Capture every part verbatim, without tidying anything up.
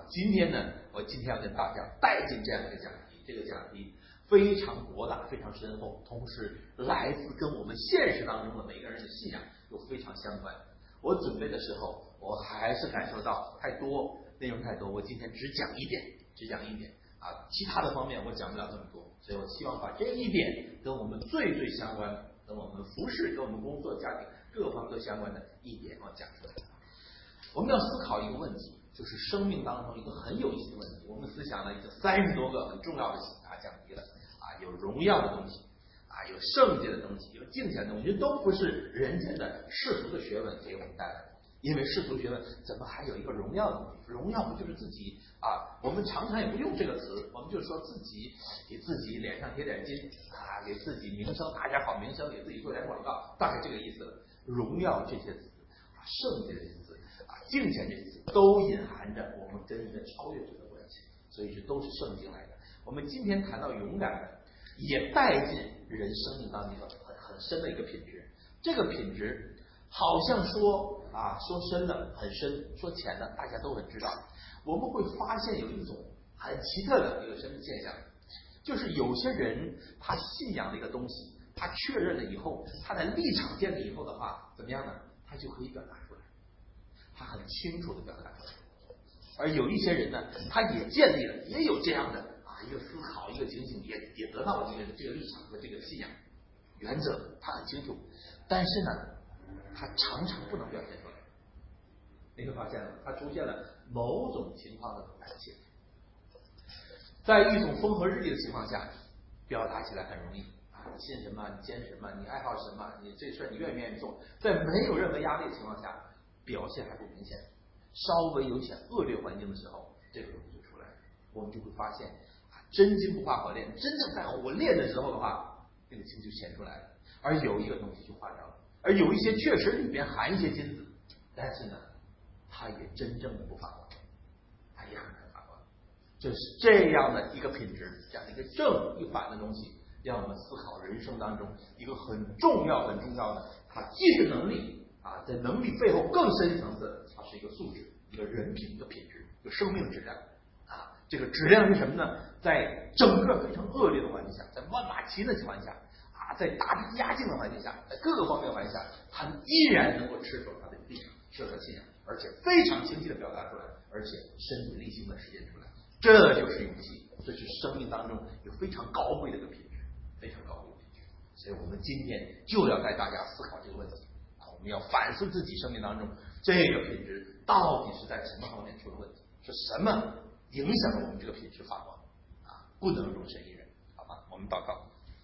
今天呢，我今天要跟大家带进这样一个讲题，这个讲题非常博大，非常深厚，同时来自跟我们现实当中的每个人的信仰又非常相关。我准备的时候，我还是感受到太多内容太多，我今天只讲一点，只讲一点啊，其他的方面我讲不了这么多，所以我希望把这一点跟我们最最相关的，跟我们服饰、跟我们工作、家庭各方面相关的一点我讲出来。我们要思考一个问题，就是生命当中一个很有意思的问题。我们思想了已经三十多个很重要的啊讲题了啊，有荣耀的东西啊，有圣洁的东西，有敬虔的东西，都不是人间的世俗的学问给我们带来的。因为世俗学问怎么还有一个荣耀的东西？荣耀不就是自己啊？我们常常也不用这个词，我们就说自己给自己脸上贴点金啊，给自己名声打点好名声，给自己做点广告，大概这个意思了。荣耀这些词啊，圣洁这些词啊，敬虔这些词，都隐含着我们跟一个超越者的关系，所以这都是圣经来的。我们今天谈到勇敢的，也带进人生命当中一个很很深的一个品质。这个品质好像说啊，说深的很深，说浅的大家都很知道。我们会发现有一种很奇特的一个生命现象，就是有些人他信仰的一个东西，他确认了以后，他的立场建立以后的话，怎么样呢？他就可以表达出来，他很清楚的表达出来。而有一些人呢，他也建立了，也有这样的啊一个思考，一个警醒，也也得到了这个这个立场和这个信仰原则，他很清楚，但是呢，他常常不能表现出来。你会发现了，他出现了某种情况的胆怯，在一种风和日丽的情况下，表达起来很容易啊，你信什么，你坚持什么，你爱好什么，你这事你愿不愿意做，在没有任何压力的情况下，表现还不明显。稍微有点恶劣环境的时候，这个东西就出来了，我们就会发现啊，真金不怕火炼，真正在火炼的时候的话，那个金就显出来了，而有一个东西就化掉了，而有一些确实里边含一些金子，但是呢，它也真正的不发光，它也很难发光。就是这样的一个品质，这样的一个正一反的东西，让我们思考人生当中一个很重要很重要的，它既是能力啊，在能力背后更深层次，它是一个素质，一个人品，一个品质，一个生命质量啊。这个质量是什么呢？在整个非常恶劣的环境下，在万马齐的情况下啊，在大兵压境的环境下，在各个方面的环境下，他依然能够持守他的立场，持守信仰，而且非常清晰的表达出来，而且身体力行的实践出来。这就是勇气，这是生命当中有非常高贵的一个品质，非常高贵的品质。所以我们今天就要带大家思考这个问题啊，我们要反思自己生命当中这个品质到底是在什么方面出了问题，是什么影响了我们这个品质发光啊？不能容身一人，好吧？我们祷告。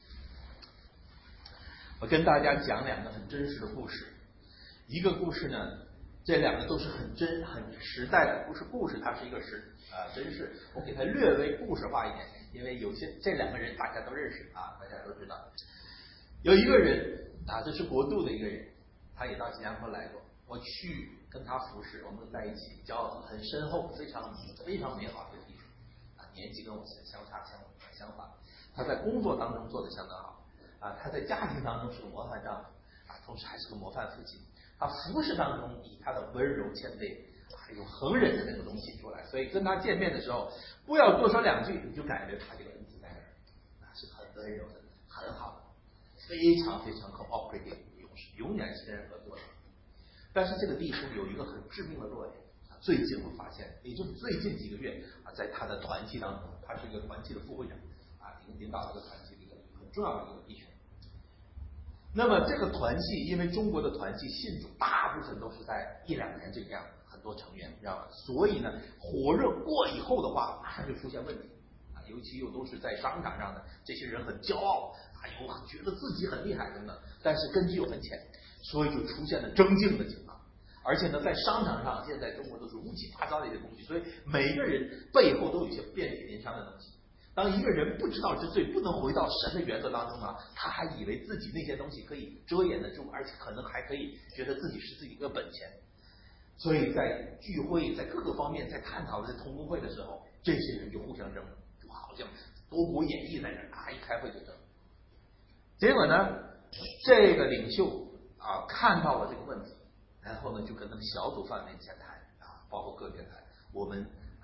我跟大家讲两个很真实的故事，一个故事呢，这两个都是很真很实在的，不是故事，它是一个实啊、呃、真事。我给它略微故事化一点，因为有些这两个人大家都认识啊，大家都知道。有一个人啊，这是国度的一个人，他也到新加坡来过，我去跟他服侍，我们在一起交往很深厚，非常非常美好的弟兄啊，年纪跟我相差相相反，他在工作当中做得相当好啊，他在家庭当中是个模范丈夫啊，同时还是个模范父亲。他服侍当中以他的温柔谦卑还有恒忍的那个东西出来，所以跟他见面的时候，不要多说两句，你就感觉他这个人在那儿啊，是很温柔的，很好的，非常非常 cooperative， 永远是跟人合作的。但是这个弟兄有一个很致命的弱点，最近我发现，也就是最近几个月啊，在他的团契当中，他是一个团契的副会长啊，领领导这个团契的一个很重要的一个弟兄。那么这个团契，因为中国的团契信主大部分都是在一两年这个样子，很多成员，你知道吧？所以呢，火热过以后的话，马上就出现问题啊，尤其又都是在商场上的这些人很骄傲啊，有觉得自己很厉害等等，但是根基又很浅，所以就出现了争竞的情况。而且呢，在商场上，现在中国都是乌七八糟的一些东西，所以每个人背后都有一些遍体鳞伤的东西。当一个人不知道之罪，不能回到神的原则当中呢，他还以为自己那些东西可以遮掩得住，而且可能还可以觉得自己是自己的本钱。所以在聚会，在各个方面，在探讨在同工会的时候，这些人就互相争，就好像多国演义在那儿啊，一开会就争。结果呢，这个领袖啊看到了这个问题，然后呢就跟他们小组范围前谈啊，包括个别谈，我们啊有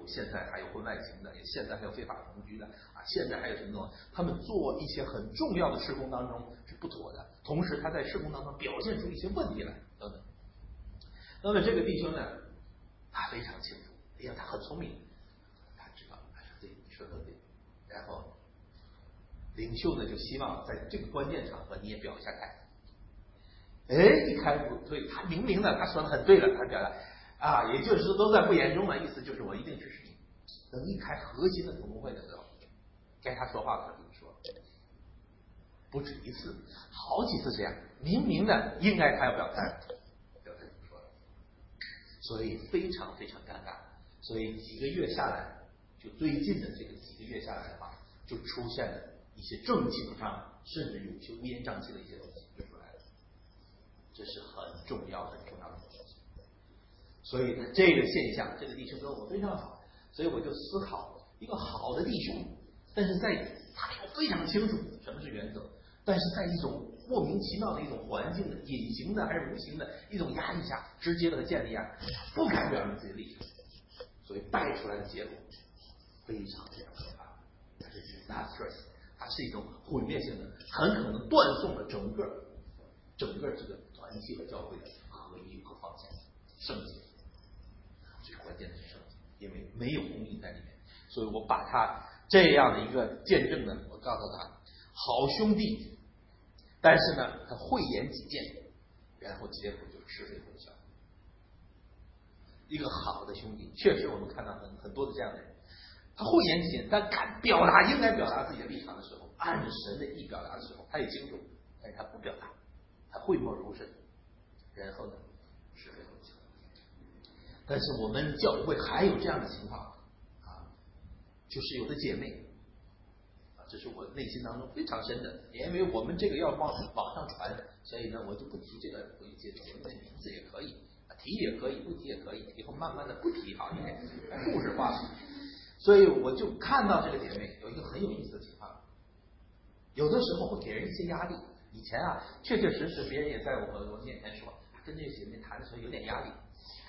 现在还有婚外情的，也现在还有非法同居的啊，现在还有什么东西？他们做一些很重要的事工当中是不妥的，同时他在事工当中表现出一些问题来等等。那么这个弟兄呢，他非常清楚，因为他很聪明，他知道，哎呀，对，你说的对。然后领袖呢就希望在这个关键场合你也表一下态。哎，一开不对，他明明呢他说的很对了，他表达啊，也就是说都在不言中了，意思就是我一定支持你。等一开核心的同工会的时候，该他说话的时候就说，不止一次，好几次这样，明明的应该他要表态，表态不说了，所以非常非常尴尬。所以几个月下来，就最近的这个几个月下来的话，就出现了一些政情上甚至有一些乌烟瘴气的一些东西就出来了，这是很重要很重要的事情。所以呢，这个现象，这个弟兄跟我非常好，所以我就思考，一个好的弟兄，但是在他又非常清楚什么是原则，但是在一种莫名其妙的一种环境的隐形的还是无形的一种压力下，直接的建立啊，不敢表明自己的立场，所以带出来的结果非常非常可怕。它是 disastrous， 它是一种毁灭性的，很可能断送了整个整个这个团体和教会的合一和方向圣洁。最关键的是圣洁，因为没有公义在里面，所以我把他这样的一个见证呢，我告诉他，好兄弟，但是呢，他慧眼己见，然后结果就吃非混淆。一个好的兄弟，确实我们看到很很多的这样的人，他慧眼己见，但敢表达应该表达自己的立场的时候，按着神的意表达的时候，他也清楚，但是他不表达，他讳莫如深，然后呢，是非混淆。但是我们教会还有这样的情况啊，就是有的姐妹啊，这是我内心当中非常深的，因为我们这个要往网上传，所以呢，我就不提这个回节节目的名字也可以，提也可以，不提也可以，以后慢慢的不提好一点，故事化。所以我就看到这个姐妹有一个很有意思的情况，有的时候会给人一些压力。以前啊，确确实实别人也在我我面前说，跟这个姐妹谈的时候有点压力。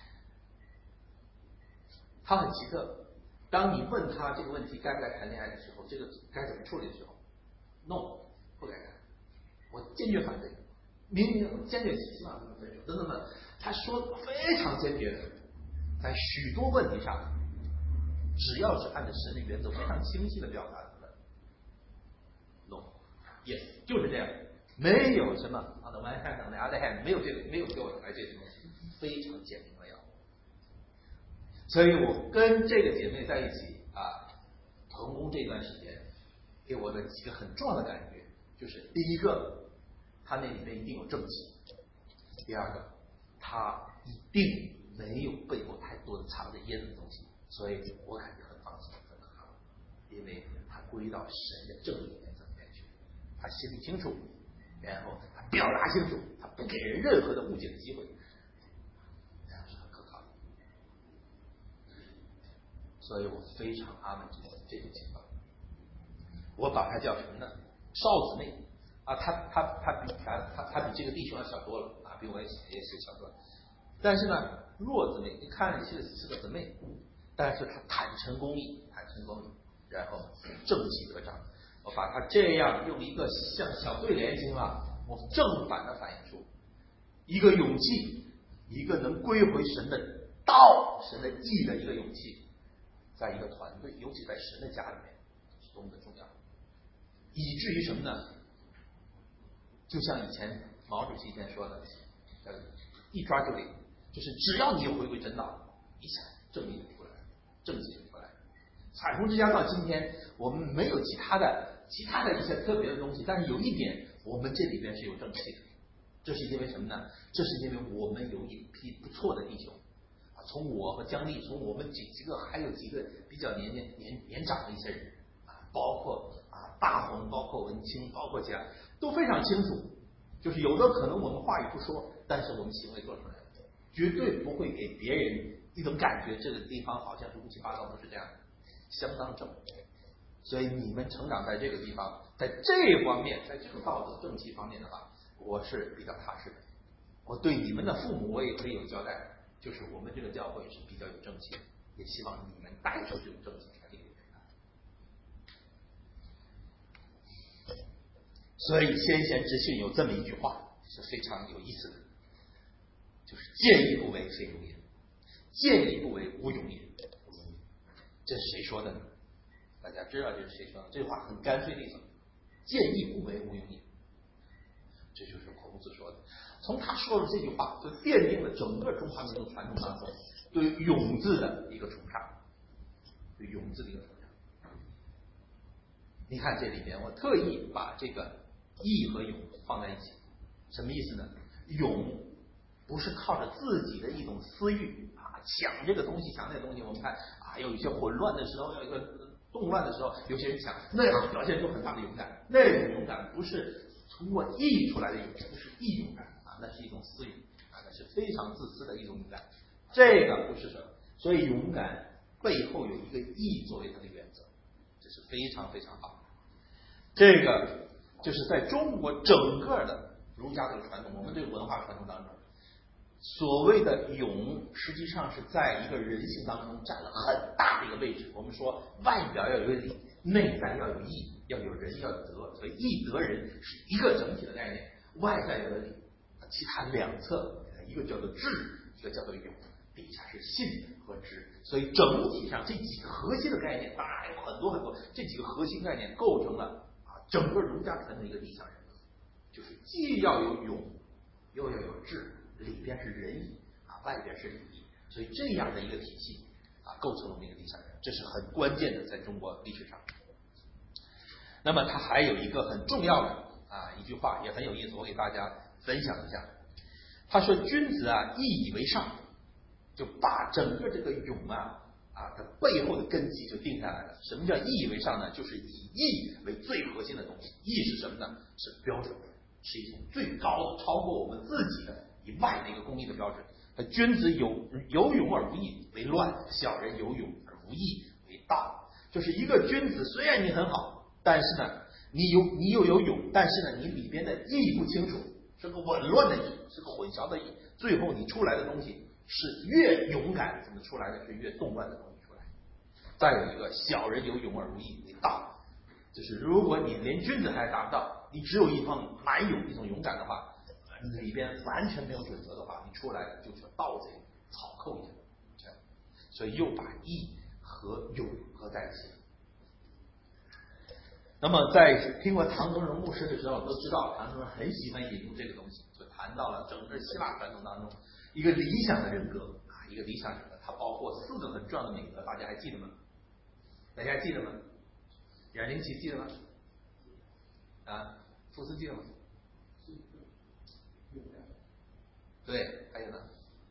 他很奇特，当你问他这个问题该不该谈恋爱的时候，这个该怎么处理的时候 ，no， 不该谈，我坚决反对，明明坚决希望他们分手，等等等，他说非常坚决的，在许多问题上，只要是按照神的原则非常清晰的表达出来 ，no， yes， 就是这样，没有什么 on the one hand on the other hand， 没有这个，没有给我来这些东西，非常简明扼要。所以我跟这个姐妹在一起啊，同工这段时间，给我的几个很重要的感觉，就是第一个，她那里面一定有正气；第二个，她一定没有背后太多的藏着掖的东西，所以我感觉很放心，很可靠，因为她归到神的正义原则里面去，她心里清楚，然后她表达清楚，她不给人任何的误解的机会。所以我非常阿门这种这种情况，我把它叫什么呢？少姊妹啊，他他他比他他他比这个弟兄要小多了啊，比我也也是小多了。但是呢，弱姊妹，你看是是个姊妹，但是她坦诚公义，坦诚公义，然后正气可长。我把它这样用一个像小对联形啊，我正反的反映出一个勇气，一个能归回神的道、神的义的一个勇气。在一个团队，尤其在神的家里面，是多么的重要，以至于什么呢？就像以前毛主席以前说的，呃，一抓就灵，就是只要你有回归真道，一下正义就出来，正气就出来。彩虹之家到今天，我们没有其他的其他的一些特别的东西，但是有一点，我们这里边是有正气的。这是因为什么呢？这是因为我们有一批不错的弟兄。从我和姜丽，从我们几几个，还有几个比较年年年年长的一些人啊，包括啊大红，包括文清，包括其他，都非常清楚，就是有的可能我们话语不说，但是我们行为做出来，绝对不会给别人一种感觉，这个地方好像是乌七八糟，不是这样的，相当正。所以你们成长在这个地方，在这方面，在这个道德正气方面的话，我是比较踏实的。我对你们的父母，我也可以有交代。就是我们这个教会是比较有正气的也希望你们带出这种正气传递给别人。所以先贤之训有这么一句话是非常有意思的，就是见义不为非勇也，见义不为无勇也。这是谁说的呢？大家知道这是谁说的？这句话很干脆利索，见义不为无勇也，这就是孔子说的。从他说的这句话，就奠定了整个中华民族传统当中对于勇字的一个崇尚，对勇字的一个崇尚。你看这里边，我特意把这个义和勇放在一起，什么意思呢？勇不是靠着自己的一种私欲啊，抢这个东西，抢那个东西。我们看啊，有一些混乱的时候，有一个动乱的时候，有些人抢，那样表现出很大的勇敢。那种勇敢不是通过义出来的勇敢，不是义勇敢啊，那是一种私欲啊，那是非常自私的一种勇敢。这个不是什么，所以勇敢背后有一个义作为它的原则，这是非常非常好。这个就是在中国整个的儒家这个传统，我们这个文化传统当中，所谓的勇，实际上是在一个人性当中占了很大的一个位置。我们说外表要有礼，内在要有义，要有仁，要有德，所以义德仁是一个整体的概念。外在有了礼，其他两侧一个叫做智，一个叫做勇，底下是信和知。所以整体上这几个核心的概念，当然还有很多很多，这几个核心概念构成了啊整个儒家传统一个理想人格，就是既要有勇，又要有智，里边是仁义啊，外边是礼义，所以这样的一个体系啊，构成了我们一个理想人，这是很关键的，在中国历史上。那么它还有一个很重要的啊一句话，也很有意思，我给大家分享一下。他说：“君子啊，义以为上。”就把整个这个勇啊啊它背后的根基就定下来了。什么叫义以为上呢？就是以义为最核心的东西。义是什么呢？是标准，是一种最高的，超过我们自己的以外的一个公义的标准。君子有有勇而无义为乱，小人有勇而无义为道。就是一个君子，虽然你很好，但是呢，你有你又有勇，但是呢，你里边的义不清楚，是个紊乱的义，是个混淆的义，最后你出来的东西是越勇敢，怎么出来的是越动乱的东西出来。再有一个，小人有勇而无义为道，就是如果你连君子还达不到，你只有一方蛮勇，一种勇敢的话，里边完全没有准则的话，你出来的就是盗贼、草寇一样。所以又把义和勇合在一起。那么在听过唐宗荣牧师的时候，都知道唐宗荣很喜欢引用这个东西，就谈到了整个希腊传统当中一个理想的人格啊，一个理想人格，它包括四个很重要的美德，大家还记得吗？大家还记得吗？冉灵奇记得吗？啊，福斯记得吗？对，还有呢？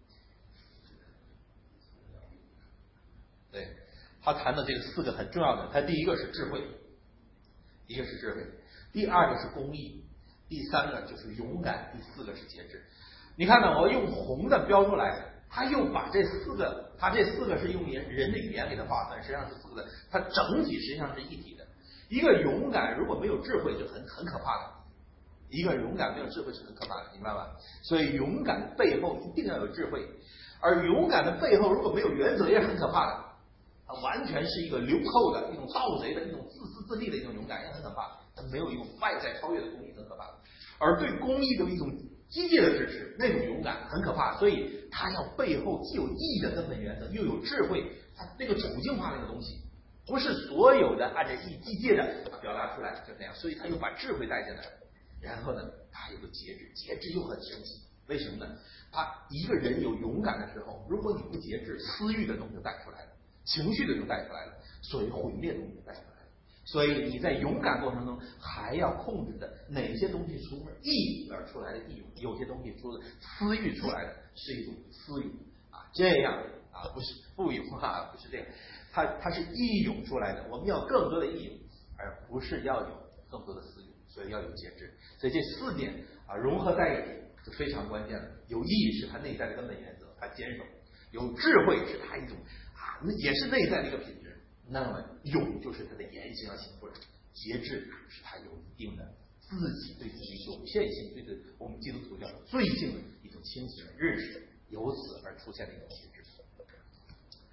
对，他谈的这个四个很重要的，他第一个是智慧，一个是智慧，第二个是公义，第三个就是勇敢，第四个是节制。你看呢，我用红的标出来，他又把这四个，他这四个是用人的语言给它划分，实际上是四个，它整体实际上是一体的。一个勇敢如果没有智慧，就很很可怕的。一个勇敢没有智慧是很可怕的，明白吗？所以勇敢的背后一定要有智慧，而勇敢的背后如果没有原则也是很可怕的。它完全是一个流寇的一种盗贼的一种自私自利的一种勇敢，也很可怕。它没有一种外在超越的公义，很可怕。而对公义的一种激烈的支持，那种勇敢很可怕。所以它要背后既有义的根本原则，又有智慧，它那个处境化那个东西，不是所有的按照义机械的表达出来就那样。所以他又把智慧带进来，然后呢，他有个节制，节制又很神奇。为什么呢？他一个人有勇敢的时候，如果你不节制，私欲的东西就带出来了。情绪的就带出来了，所以毁灭的东西带出来了。所以你在勇敢过程中还要控制的哪些东西出义而出来的义勇，有些东西出的私欲出来的是一种私欲啊，这样啊不是不勇啊，不是这样，它它是义勇出来的。我们要更多的义勇，而不是要有更多的私欲，所以要有节制。所以这四点啊融合在一起是非常关键的。有义是它内在的根本原则，它坚守；有智慧是它一种。那也是内在的一个品质，那么勇就是他的言行要行出来，节制是他有一定的自己对自己有限性，对对我们基督徒叫罪性的一种清醒认识，由此而出现的一种节制。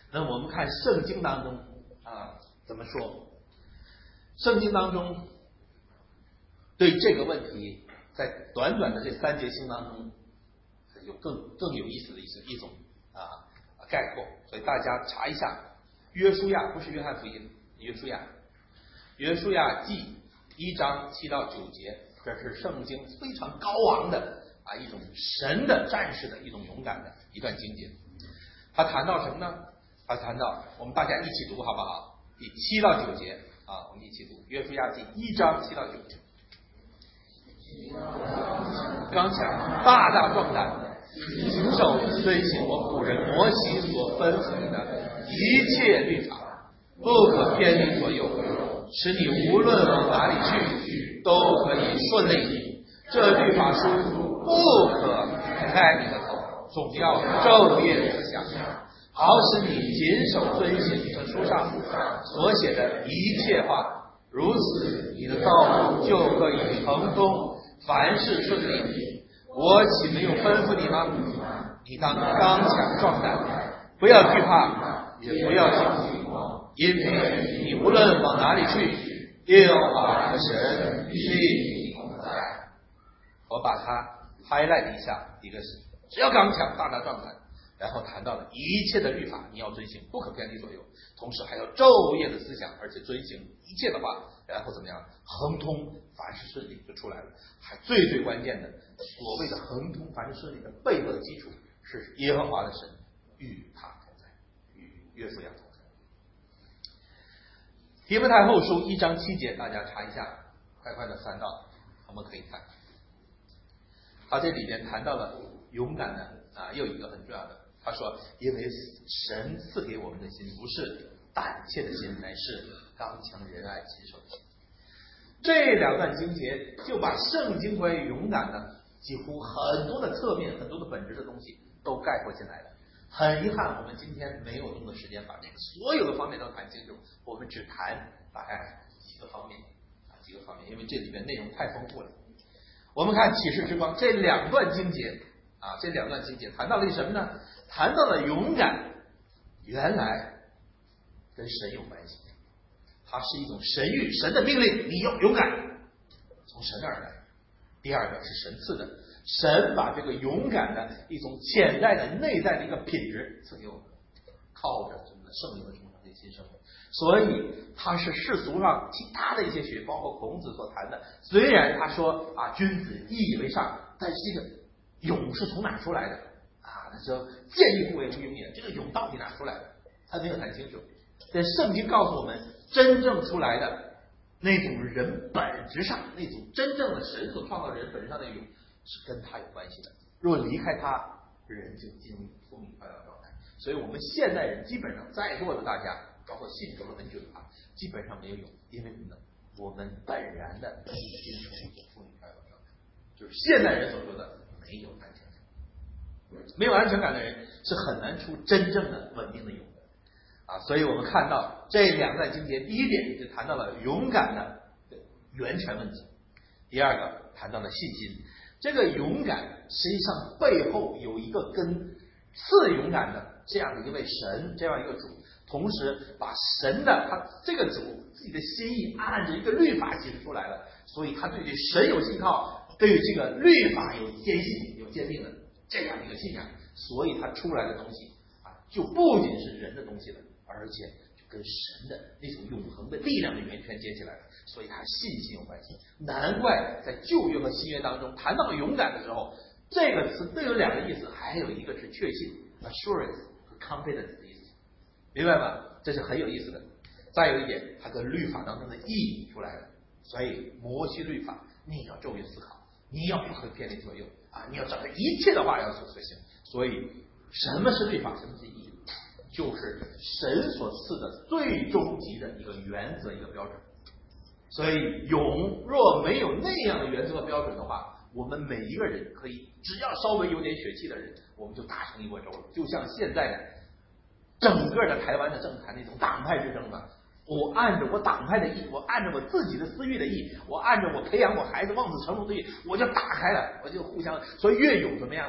那我们看圣经当中啊怎么说？圣经当中对这个问题，在短短的这三节经当中，有更更有意思的一些一种啊概括，所以大家查一下，约书亚不是约翰福音，约书亚，约书亚记一章七到九节，这是圣经非常高昂的啊一种神的战士的一种勇敢的一段经节。他谈到什么呢？他谈到，我们大家一起读好不好？第七到九节啊，我们一起读约书亚记一章七到九节。刚强大大壮胆，谨守遵行我仆人摩西所吩咐你的一切律法，不可偏离左右，使你无论往哪里去都可以顺利。这律法书不可开你的口，总要昼夜思想，好使你谨守遵行这书上所写的一切话，如此你的道路就可以亨通，凡事顺利。我岂没有吩咐你吗？你当刚强壮胆，不要惧怕，也不要惊惧，因为你无论往哪里去，耶和华的神必与你同在。我把它 highlight 一下，一个是只要刚强大大壮胆，然后谈到了一切的律法你要遵行，不可偏离左右，同时还要昼夜的思想，而且遵行一切的话，然后怎么样亨通，凡事顺利就出来了。还最最关键的，所谓的亨通凡事顺利的背后的基础是耶和华的神与他同在，与约书亚同在。提摩太后书一章七节，大家查一下，快快的翻到，我们可以看，他这里边谈到了勇敢的啊，又一个很重要的，他说，因为神赐给我们的心不是胆怯的心，乃是刚强仁爱谨守的心。这两段经节就把圣经关于勇敢的几乎很多的侧面、很多的本质的东西都概括进来了。很遗憾，我们今天没有那么多时间把这个所有的方面都谈清楚，我们只谈大概几个方面啊，几个方面，因为这里面内容太丰富了。我们看启示之光这两段经节啊，这两段经节谈到了什么呢？谈到了勇敢，原来跟神有关系。它是一种神谕，神的命令，你要勇敢，从神而来。第二个是神赐的，神把这个勇敢的一种潜在的内在的一个品质赐给我们，靠着我们的圣灵的充满这新生活。所以它是世俗上其他的一些学，包括孔子所谈的，虽然他说啊君子义以为上，但是这个勇是从哪出来的啊？他说见义不为无勇也，这个勇到底哪出来的？他没有谈清楚。但圣经告诉我们，真正出来的那种人本质上，那种真正的神所创造人本质上的勇，是跟他有关系的。如果离开他，人就进入风雨飘摇状态。所以我们现代人基本上在座的大家，包括信主了很久的啊，基本上没有勇，因为什么呢？我们本然的已经处于一种风雨飘摇状态，就是现代人所说的没有安全感。没有安全感的人是很难出真正的稳定的勇。啊，所以我们看到这两段经节，第一点就谈到了勇敢的源泉问题，第二个谈到了信心。这个勇敢实际上背后有一个跟次勇敢的这样的一位神，这样一个主，同时把神的他这个主自己的心意按着一个律法写出来了，所以他对这神有信靠，对于这个律法有坚信、有坚定的这样一个信仰，所以他出来的东西啊，就不仅是人的东西了，而且就跟神的那种永恒的力量的源泉接起来了，所以它信心有关系。难怪在旧约和新约当中谈到勇敢的时候，这个词都有两个意思，还有一个是确信 assurance 和 confidence 的意思，明白吗？这是很有意思的。再有一点，它跟律法当中的意义出来了，所以摩西律法你要昼夜思考，你要不可偏离左右啊，你要照着一切的话要所行。所以什么是律法，什么是意义？就是神所赐的最终极的一个原则，一个标准。所以勇若没有那样的原则和标准的话，我们每一个人可以只要稍微有点血气的人，我们就打成一锅粥了。就像现在的整个的台湾的政坛那种党派之争嘛，我按着我党派的意，我按着我自己的私欲的意，我按着我培养我孩子望子成龙的意，我就打开了，我就互相，所以越勇怎么样呢？我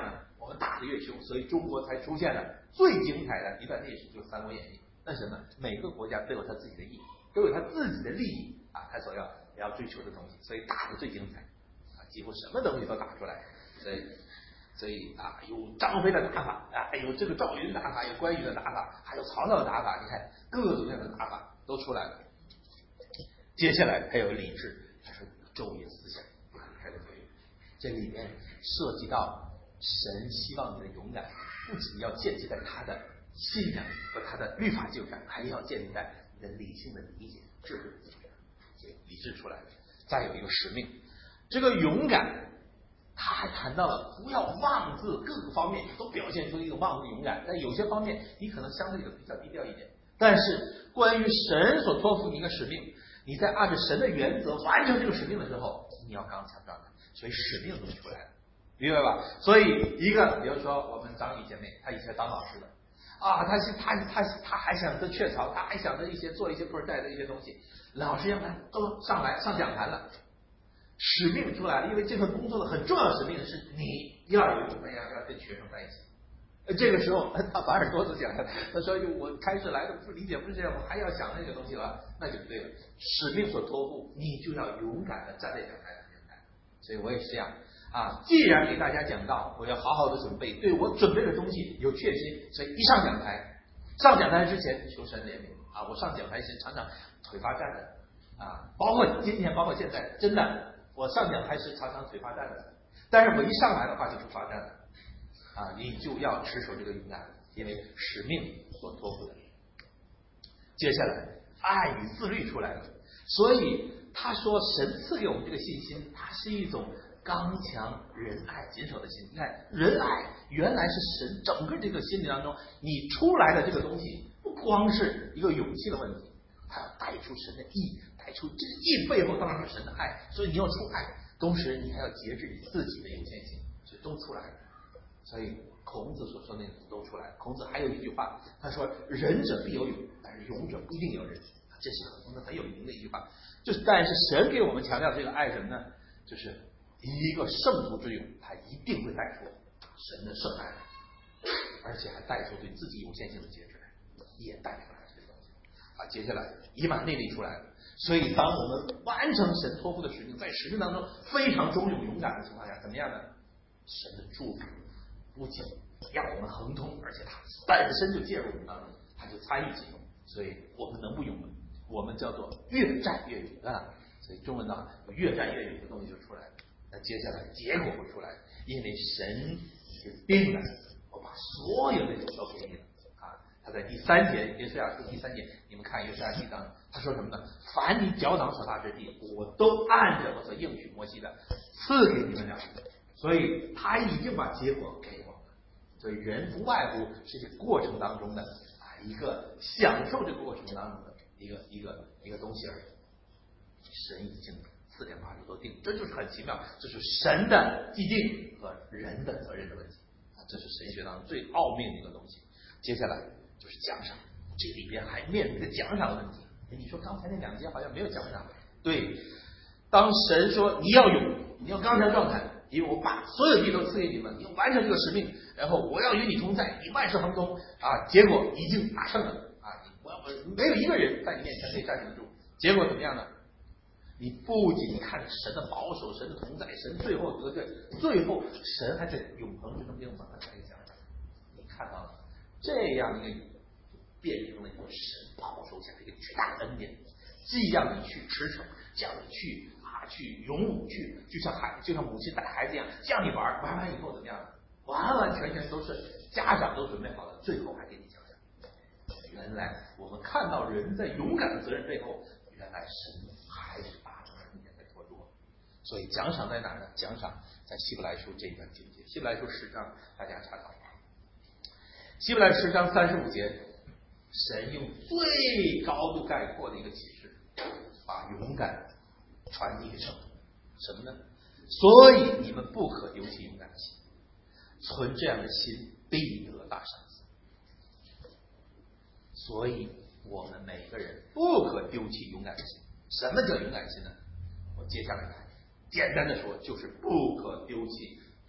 们打得越凶，所以中国才出现了最精彩的一段历史，就是《三国演义》。那什么？每个国家都有他自己的意义，都有他自己的利益啊，他所要要追求的东西，所以打得最精彩啊，几乎什么东西都打出来。所以，所以啊，有张飞的打法啊，有这个赵云的打法，有关羽的打法，还有曹操的打法，你看各种各样的打法都出来了。接下来还有理智，他说昼夜思想不可开的作用，这里面涉及到神希望你的勇敢，不仅要建立在他的信仰和他的律法基础上，还要建立在你的理性的理解、智慧基础上，理智出来了。再有一个使命，这个勇敢，他还谈到了不要妄自，各个方面都表现出一种妄自勇敢，但有些方面你可能相对的比较低调一点。但是关于神所托付你一个使命，你在按照神的原则完成这个使命的时候，你要刚强壮的，所以使命就出来了，明白吧？所以一个，比如说我们张宇姐妹，她以前当老师的啊，她是她她她还想着雀巢，她还想着一些做一些 project 的一些东西，老师让她都上来上讲坛了，使命出来了，因为这份工作的很重要的使命是你要有一种那样要跟学生在一起。这个时候他把耳朵都讲了，他说我开始来的不理解不是这样，我还要想那个东西了，那就对了。使命所托付，你就要勇敢的站在讲台上面谈。所以我也是这样啊，既然给大家讲到，我要好好的准备，对我准备的东西有确信，所以一上讲台，上讲台之前求神怜悯啊，我上讲台前常常腿发站的啊，包括今天包括现在，真的我上讲台时常常腿发站的，但是我一上来的话就不发站的。啊，你就要持守这个勇敢，因为使命所托付的。接下来，爱与自律出来了，所以他说，神赐给我们这个信心，它是一种刚强、仁爱、谨守的心。你看，仁爱原来是神整个这个心理当中，你出来的这个东西，不光是一个勇气的问题，它要带出神的义，带出这义背后当然是神的爱，所以你要出爱，同时你还要节制你自己的有限性，所以都出来了。所以孔子所说的那种都出来了。孔子还有一句话，他说：“仁者必有勇，但是勇者不一定有仁。”这是很很有名的一句话。就是但是神给我们强调这个爱什么呢？就是一个圣徒之勇，他一定会带出神的圣爱，而且还带出对自己有限性的节制来，也带出来这个东西啊。接下来以马内利出来了。所以当我们完成神托付的使命，在使命当中非常忠勇勇敢的情况下，怎么样呢？神的祝福不仅让我们亨通，而且他本身就介入我们当中，他就参与其中，所以我们能不勇吗？我们叫做越战越勇啊！所以中文呢，越战越勇的东西就出来了。那接下来结果会出来，因为神是定了，我把所有的酒都给你了啊！他在第三节，约书亚书第三节，你们看约书亚记当，他说什么呢？凡你脚掌所踏之地，我都按着我所应许摩西的赐给你们了。所以他已经把结果给我们，所以人不外乎是这个过程当中的啊一个享受这个过程当中的一个一个一个东西而已。神已经四点八十都定，这就是很奇妙，这是神的既定和人的责任的问题啊，这是神学当中最奥秘的一个东西。接下来就是奖赏，这里边还面临着奖赏的问题。你说刚才那两节好像没有奖赏，对，当神说你要勇，你要刚强状态。因为我把所有地都赐给你们，你要完成这个使命，然后我要与你同在，你万事亨通啊！结果已经打胜了啊！我我没有一个人在你面前可以站得住。结果怎么样呢？你不仅看神的保守、神的同在，神最后得这，最后神还在永恒之中给我们来一个奖赏。你看到了这样一个变成了一个神保守下的一个巨大的恩典，既让你去驰骋，让你去。去勇武，去就像孩，就像母亲带孩子一样，让你玩，玩完以后怎么样？完完全全都是家长都准备好了，最后还给你奖赏。原来我们看到人在勇敢的责任背后，原来神还是把这个恩典在托住。所以奖赏在哪儿呢？奖赏在希伯来书这一段经节，希伯来书十章，大家查考。希伯来十章三十五节，神用最高度概括的一个启示，把勇敢传递给圣徒，什么呢？所以你们不可丢弃勇敢的心，存这样的心必得大赏赐。所以我们每个人不可丢弃勇敢的心。什么叫勇敢的心呢？我接下来看，简单的说，就是不可丢弃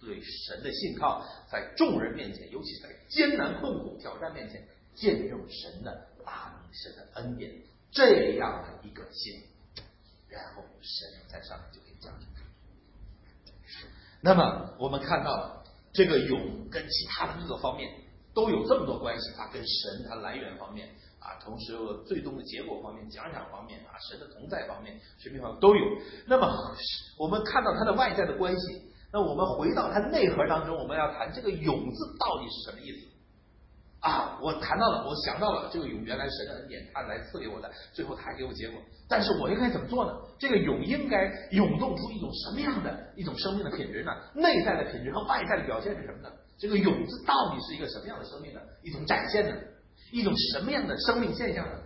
对神的信靠，在众人面前，尤其在艰难困苦挑战面前，见证神的大能、神的恩典，这样的一个心，然后神在上面就可以降临。那么我们看到这个勇跟其他的各个方面都有这么多关系，它跟神它来源方面啊，同时最终的结果方面、奖赏方面啊，神的同在方面、神命方面都有。那么我们看到它的外在的关系，那我们回到它内核当中，我们要谈这个勇字到底是什么意思啊？我谈到了，我想到了这个勇原来神的恩典，他来赐给我的，最后他还给我结果。但是我应该怎么做呢？这个勇应该涌动出一种什么样的一种生命的品质呢？内在的品质和外在的表现是什么呢？这个勇字到底是一个什么样的生命的一种展现呢？一种什么样的生命现象呢？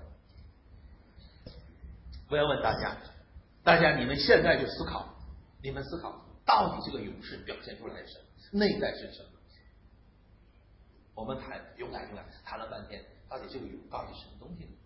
我要问大家，大家你们现在就思考，你们思考到底这个勇士表现出来是什么？内在是什么？我们谈勇敢，勇敢谈了半天，到底这个勇到底是什么东西呢？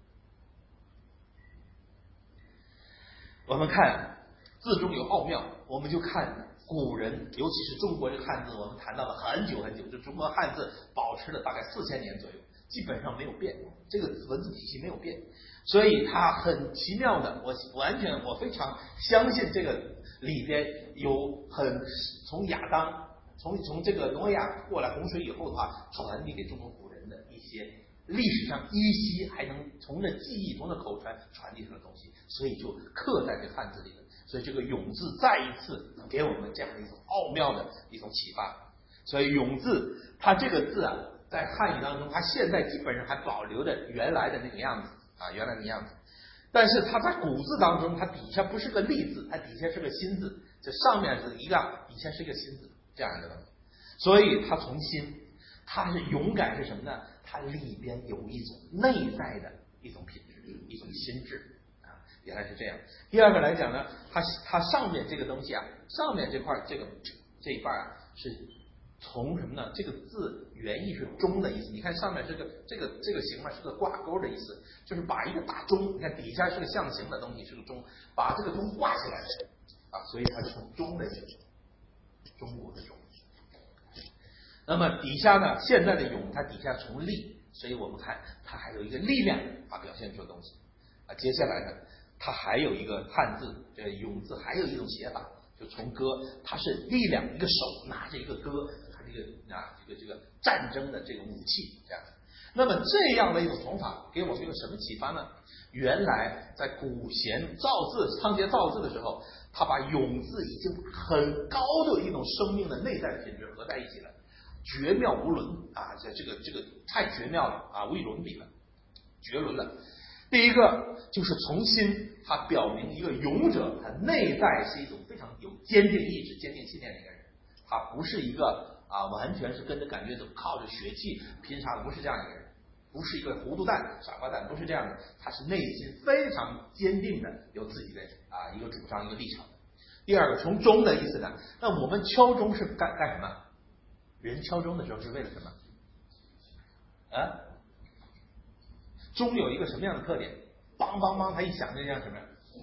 我们看字中有奥妙，我们就看古人，尤其是中国这个汉字，我们谈到了很久很久，就中国汉字保持了大概四千年左右，基本上没有变，这个文字体系没有变，所以它很奇妙的，我完全我非常相信这个里边有很从亚当从从这个挪亚过来洪水以后的话，传递给中国古人的一些历史上依稀还能从这记忆从这口传传递出的东西，所以就刻在这汉字里了。所以这个勇字再一次给我们这样的一种奥妙的一种启发。所以勇字它这个字啊，在汉语当中，它现在基本上还保留着原来的那个样子啊，原来的样子。但是它在古字当中，它底下不是个立字，它底下是个心字，这上面是一个，底下是个心字，这样的东西。所以它从心，它是勇敢是什么呢？它里边有一种内在的一种品质，一种心智啊，原来是这样。第二个来讲呢，它它上面这个东西啊，上面这块这个这一半啊，是从什么呢？这个字原意是中的意思。你看上面这个这个这个形嘛，是个挂钩的意思，就是把一个大钟，你看底下是个象形的东西，是个钟，把这个钟挂起来啊，所以它是从钟的意思，中国的钟。那么底下呢，现在的勇，它底下从力，所以我们看它还有一个力量啊表现出的东西啊。接下来呢，它还有一个汉字，这个勇字还有一种写法，就从歌，它是力量，一个手拿着一个歌，它这个啊这个这个战争的这个武器这样。那么这样的一种从法给我们一个什么启发呢？原来在古贤造字仓颉造字的时候，他把勇字已经很高的一种生命的内在的品质合在一起了。绝妙无伦啊！这这个这个太绝妙了啊，无与伦比了，绝伦了。第一个就是从心，它表明一个勇者，他内在是一种非常有坚定意志、坚定信念的一个人，他不是一个啊完全是跟着感觉走，靠着血气拼杀的，不是这样一个人，不是一个糊涂蛋、傻瓜蛋，不是这样的，他是内心非常坚定的，有自己的啊一个主张、一个立场。第二个，从钟的意思呢，那我们敲钟是干干什么？人敲钟的时候是为了什么？啊，钟有一个什么样的特点？梆梆梆，它一响就像什么？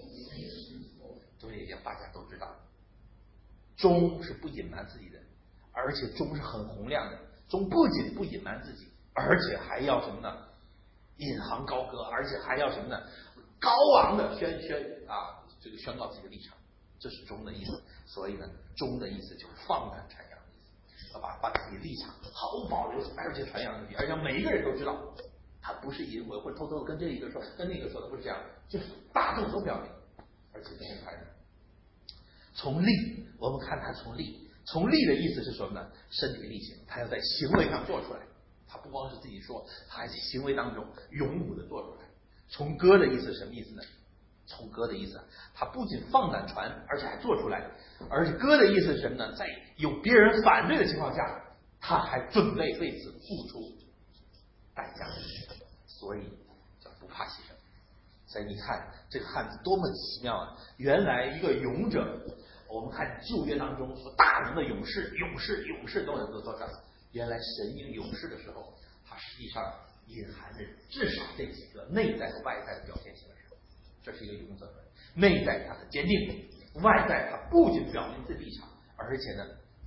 对，大家都知道，钟是不隐瞒自己的，而且钟是很洪亮的。钟不仅不隐瞒自己，而且还要什么呢？引吭高歌，而且还要什么呢？高昂的宣宣啊，这个宣告自己的立场，这是钟的意思。所以呢，钟的意思就是放胆传扬。把把自己的立场毫无保留，而且传扬出去，而且每一个人都知道，他不是隐晦或者偷偷的跟这一个说，跟那个说的，不是这样，就是大众都表明，而且公开的。从力，我们看他从力，从力的意思是什么呢？身体力行，他要在行为上做出来，他不光是自己说，他还在行为当中勇武的做出来。从歌的意思是什么意思呢？从歌的意思，他不仅放胆传，而且还做出来。而且歌的意思是什么呢？在有别人反对的情况下，他还准备为此付出代价，所以叫不怕牺牲。所以你看这个汉字多么奇妙啊！原来一个勇者，我们看旧约当中说大能的勇士、勇士、勇士都能够做到。原来神应勇士的时候，他实际上隐含着至少这几个内在和外在的表现形式。这是一个勇者，内在他的坚定，外在他不仅表明自己立场，而且呢，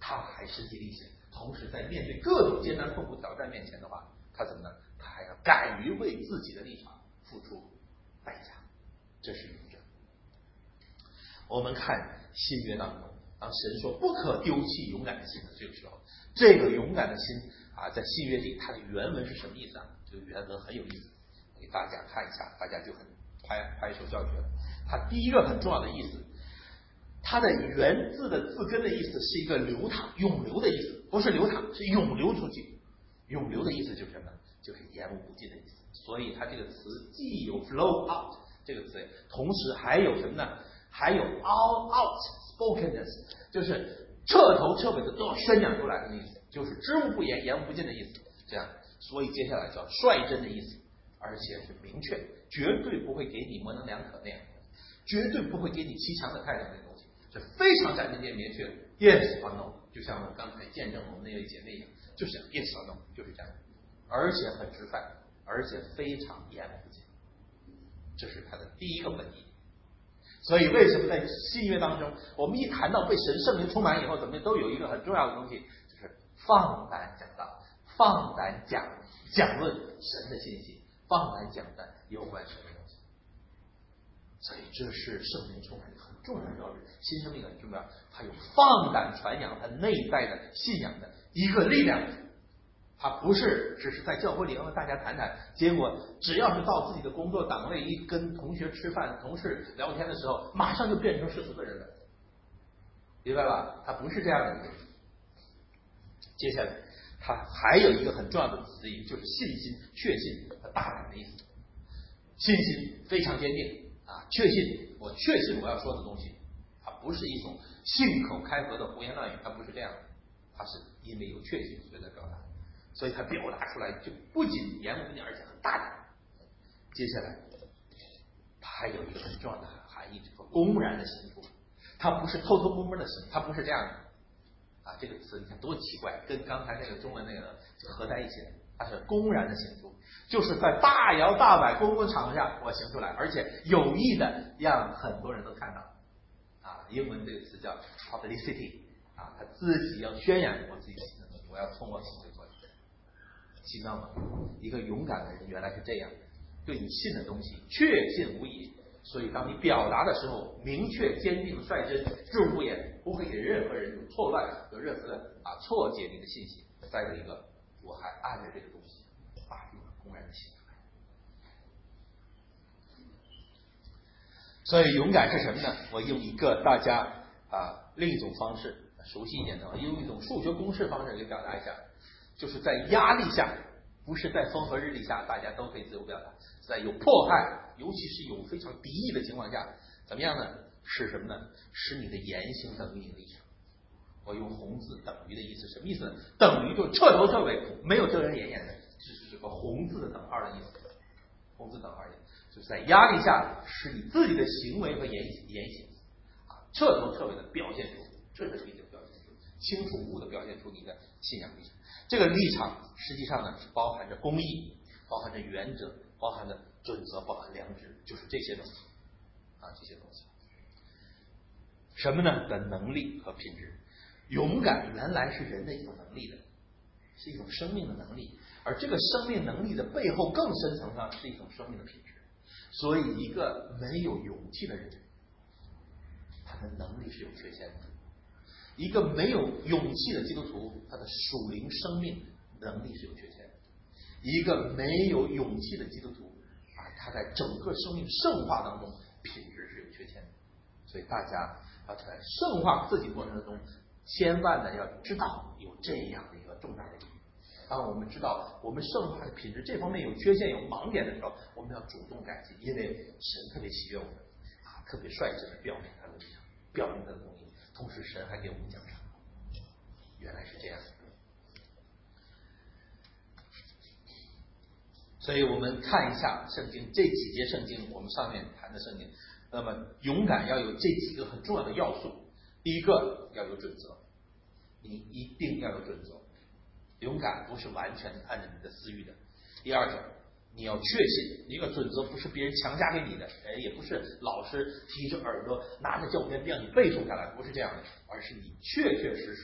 他还身体力行，同时在面对各种艰难困苦挑战面前的话，他怎么呢？他还要敢于为自己的立场付出代价，这是勇者。我们看新约当中，当神说不可丢弃勇敢的心的这个时候，这个勇敢的心啊，在新约里它的原文是什么意思啊？这个原文很有意思，给大家看一下，大家就很拍拍手叫绝了。它第一个很重要的意思，它的原字的字根的意思是一个流淌、涌流的意思，不是流淌，是涌流出去。涌流的意思就是什么？就是言无不尽的意思。所以它这个词既有 flow out 这个词，同时还有什么呢？还有 all out spokenness， 就是彻头彻尾的都要宣讲出来的意思，就是知无不言，言无不尽的意思。这样，所以接下来叫率真的意思，而且是明确，绝对不会给你模棱两可那样，绝对不会给你骑墙的态度那东西，是非常斩钉截明确的 yes or no， 就像我们刚才见证我们那位姐妹一样，就是 yes or no， 就是这样，而且很直率，而且非常言无不尽，这是它的第一个本意。所以为什么在新约当中，我们一谈到被神圣灵充满以后，怎么都有一个很重要的东西，就是放胆讲道，放胆讲讲论神的信息，放胆讲的有关神的东西。所以这是圣灵充满很重要的标志，新生命很重要，还有放胆传扬它内在的信仰的一个力量。它不是只是在教会里和大家谈谈，结果只要是到自己的工作岗位，一跟同学吃饭、同事聊天的时候，马上就变成世俗的人了，明白吧？它不是这样的。接下来，它还有一个很重要的词义，就是信心、确信和大胆的意思。信心非常坚定啊，确信我确信我要说的东西，它不是一种信口开河的胡言乱语，它不是这样的，它是因为有确信所以在表达。所以他表达出来就不仅言无不尽，而且很大胆。接下来，它还有一个很重要的含义，叫做公然的行出。它不是偷偷摸摸的行，它不是这样的啊。这个词你看多奇怪，跟刚才那个中文那个就合在一起了。它是公然的行出，就是在大摇大摆公共场合下我行出来，而且有意的让很多人都看到啊。英文这个词叫 publicity 啊，他自己要宣扬我自己信的东西，我要从我行为做。奇妙吗？一个勇敢的人原来是这样，对你信的东西确信无疑，所以当你表达的时候，明确、坚定、率真、知无不言，不会给任何人有错乱、有任何的啊错解你的信息。再有一个，我还按着这个东西把这个公然的写出来。所以勇敢是什么呢？我用一个大家啊另一种方式熟悉一点的，用一种数学公式方式给表达一下。就是在压力下，不是在风和日丽下，大家都可以自由表达。在有迫害，尤其是有非常敌意的情况下，怎么样呢？是什么呢？使你的言行等于你的立场。我用红字等于的意思，什么意思呢？等于就彻头彻尾没有遮遮掩掩的，这是这个红字的等号的意思。红字等号的意思，就是在压力下，使你自己的行为和言言行啊，彻头彻尾的表现出，彻彻底底的表现出，清楚无误的表现出你的信仰立场。这个立场实际上呢，是包含着公义，包含着原则，包含着准则，包含良知，就是这些东西啊，这些东西。什么呢？的能力和品质。勇敢原来是人的一种能力的，是一种生命的能力，而这个生命能力的背后更深层上是一种生命的品质。所以，一个没有勇气的人，他的能力是有缺陷的。一个没有勇气的基督徒，他的属灵生命能力是有缺陷的。一个没有勇气的基督徒啊，他在整个生命圣化当中品质是有缺陷的。所以大家要在圣化自己过程中，千万的要知道有这样的一个重大的意义。当我们知道我们圣化的品质这方面有缺陷、有盲点的时候，我们要主动改进，因为神特别喜悦我们啊，特别率真的表明他的立场，表明他的公义。同时神还给我们奖赏，原来是这样。所以我们看一下圣经这几节圣经，我们上面谈的圣经，那么勇敢要有这几个很重要的要素。第一个要有准则，你一定要有准则，勇敢不是完全按照你的私欲的。第二个，你要确信一个准则不是别人强加给你的，哎，也不是老师提着耳朵拿着教鞭让你背诵下来，不是这样的，而是你确确实实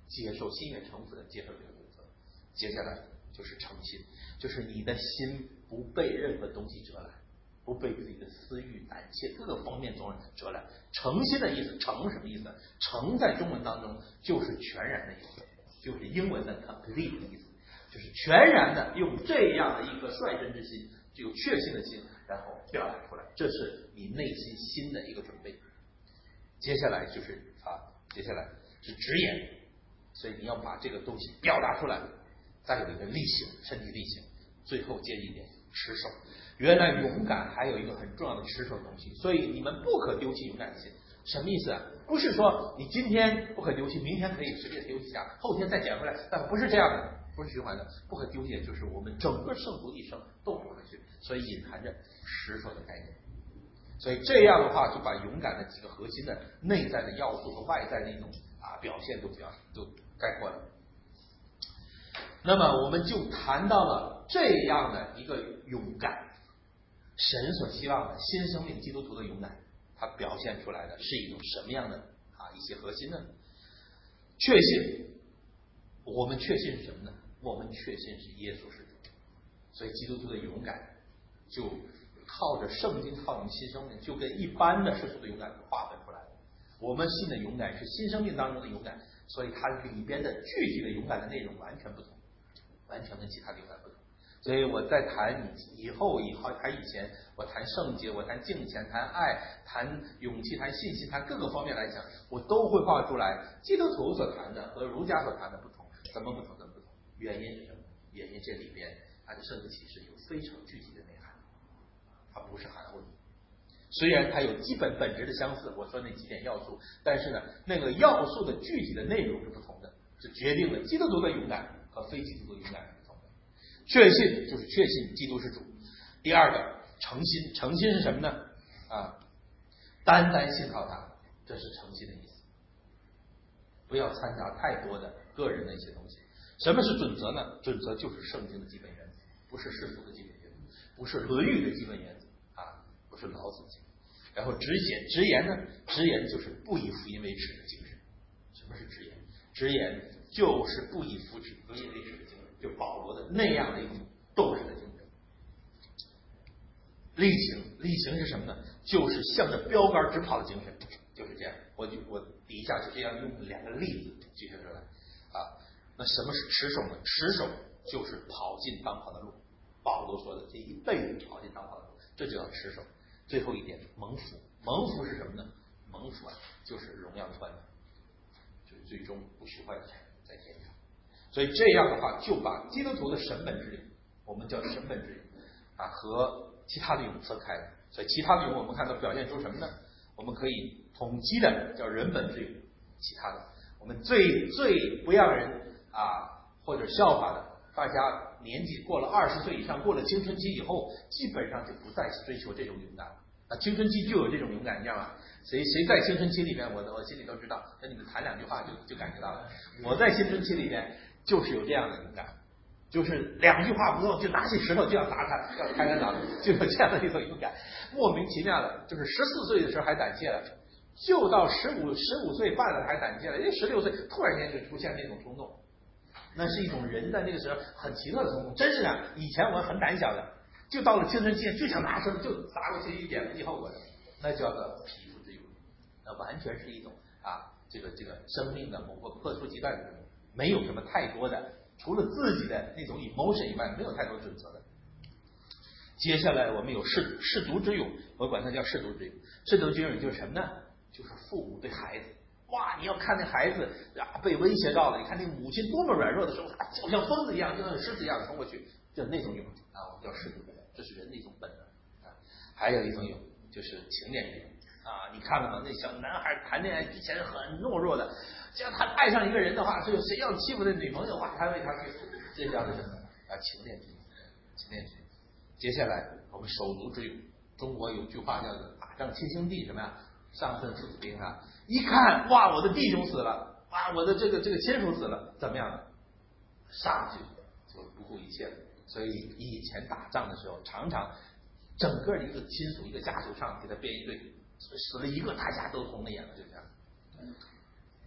接受心悦诚服的接受这个原则。接下来就是诚心，就是你的心不被任何东西遮拦，不被自己的私欲、胆怯各个方面中遮拦。诚心的意思，诚什么意思？诚在中文当中就是全然的意思，就是英文的 complete 的意思，就是全然的用这样的一颗率真之心，有确信的心，然后表达出来，这是你内心心的一个准备。接下来就是啊，接下来是直言，所以你要把这个东西表达出来。再有一个力行，身体力行，最后接一点持守。原来勇敢还有一个很重要的持守的东西，所以你们不可丢弃勇敢的心。什么意思啊？不是说你今天不可丢弃，明天可以随便丢弃下，后天再捡回来，但不是这样的，不是循环的。不可丢弃就是我们整个圣徒一生都不可去，所以隐含着持守的概念。所以这样的话，就把勇敢的几个核心的内在的要素和外在的一种啊表现都表都概括了。那么我们就谈到了这样的一个勇敢，神所希望的新生命基督徒的勇敢，它表现出来的是一种什么样的啊一些核心呢？确信，我们确信是什么呢？我们确信是耶稣是主，所以基督徒的勇敢就靠着圣经，靠我们新生命，就跟一般的世俗的勇敢划分出来了。我们信的勇敢是新生命当中的勇敢，所以它里边的具体的勇敢的内容完全不同。完全跟其他勇敢不同，所以我在谈以后以后谈以前，我谈圣洁，我谈敬虔，谈爱，谈勇气，谈信心，谈各个方面来讲，我都会画出来基督徒所谈的和儒家所谈的不同，怎么不同？怎么不同？原因是什么？原因这里边按圣经启示有非常具体的内涵，它不是含糊的。虽然它有基本本质的相似，我说那几点要素，但是呢，那个要素的具体的内容是不同的，是决定了基督徒的勇敢和非基督徒勇敢是不同的。确信就是确信基督是主。第二个诚心，诚心是什么呢？啊，单单信靠他，这是诚心的意思。不要掺杂太多的个人的一些东西。什么是准则呢？准则就是圣经的基本原则，不是世俗的基本原则，不是论语的基本原则啊，不是老子经。然后直言，直言呢？直言就是不以福音为耻的精神。什么是直言？直言就是不以福祉福音为耻的精神，就保罗的那样的一种斗士的精神。力行，力行是什么呢？就是向着标杆直跑的精神，就是这样。我就我底下就这样用两个例子举出来啊。那什么是持守呢？持守就是跑进当跑的路。保罗说的这一辈子跑进当跑的路，这就叫持守。最后一点，蒙福。蒙福是什么呢？蒙福啊，就是荣耀的冠冕，就是最终不虚坏的在天上。所以这样的话，就把基督徒的神本之勇，我们叫神本之勇啊，和其他的勇分开了。所以其他的勇，我们看到表现出什么呢？我们可以统计的叫人本之勇，其他的我们最最不让人啊或者笑话的，大家年纪过了二十岁以上，过了青春期以后，基本上就不再追求这种勇敢了。啊，青春期就有这种勇敢，你知道吗？谁谁在青春期里面，我我心里都知道，跟你们谈两句话就就感觉到了。我在青春期里面就是有这样的勇敢，就是两句话不够，就拿起石头就要砸他，要开他脑，就有这样的一种勇敢。莫名其妙的，就是十四岁的时候还胆怯了，就到十五十五岁半了还胆怯了，因为十六岁突然间就出现那种冲动。那是一种人在那个时候很奇特的冲动，真是的。以前我很胆小的，就到了青春期就想拿出来就砸过去一点不计后果的，那叫做匹夫之勇，那完全是一种啊，这个这个生命的某个破除阶段的，没有什么太多的，除了自己的那种 emotion 以外，没有太多准则的。接下来我们有士士卒之勇，我管它叫士卒之勇。士卒之勇就是什么呢？就是父母对孩子。哇！你要看那孩子啊被威胁到了，你看那母亲多么软弱的时候，他就像疯子一样，就像狮子一样冲过去，就那种勇啊，我们叫士卒之勇，这是人的一种本能啊。还有一种勇就是情恋之勇啊，你看了吗？那小男孩谈恋爱之前很懦弱的，只要他爱上一个人的话，就谁要欺负他女朋友的话，他为他去，这叫做什么啊？情恋之勇，情恋之勇。接下来我们手足之勇，中国有句话叫做打仗亲兄弟什么呀？上阵父子兵啊！一看哇，我的弟兄死了，哇，我的这个这个亲属死了，怎么样？上去就不顾一切了。所以以前打仗的时候，常常整个的一个亲属一个家属上给他编一队，死了一个，大家都红了眼了，就这样。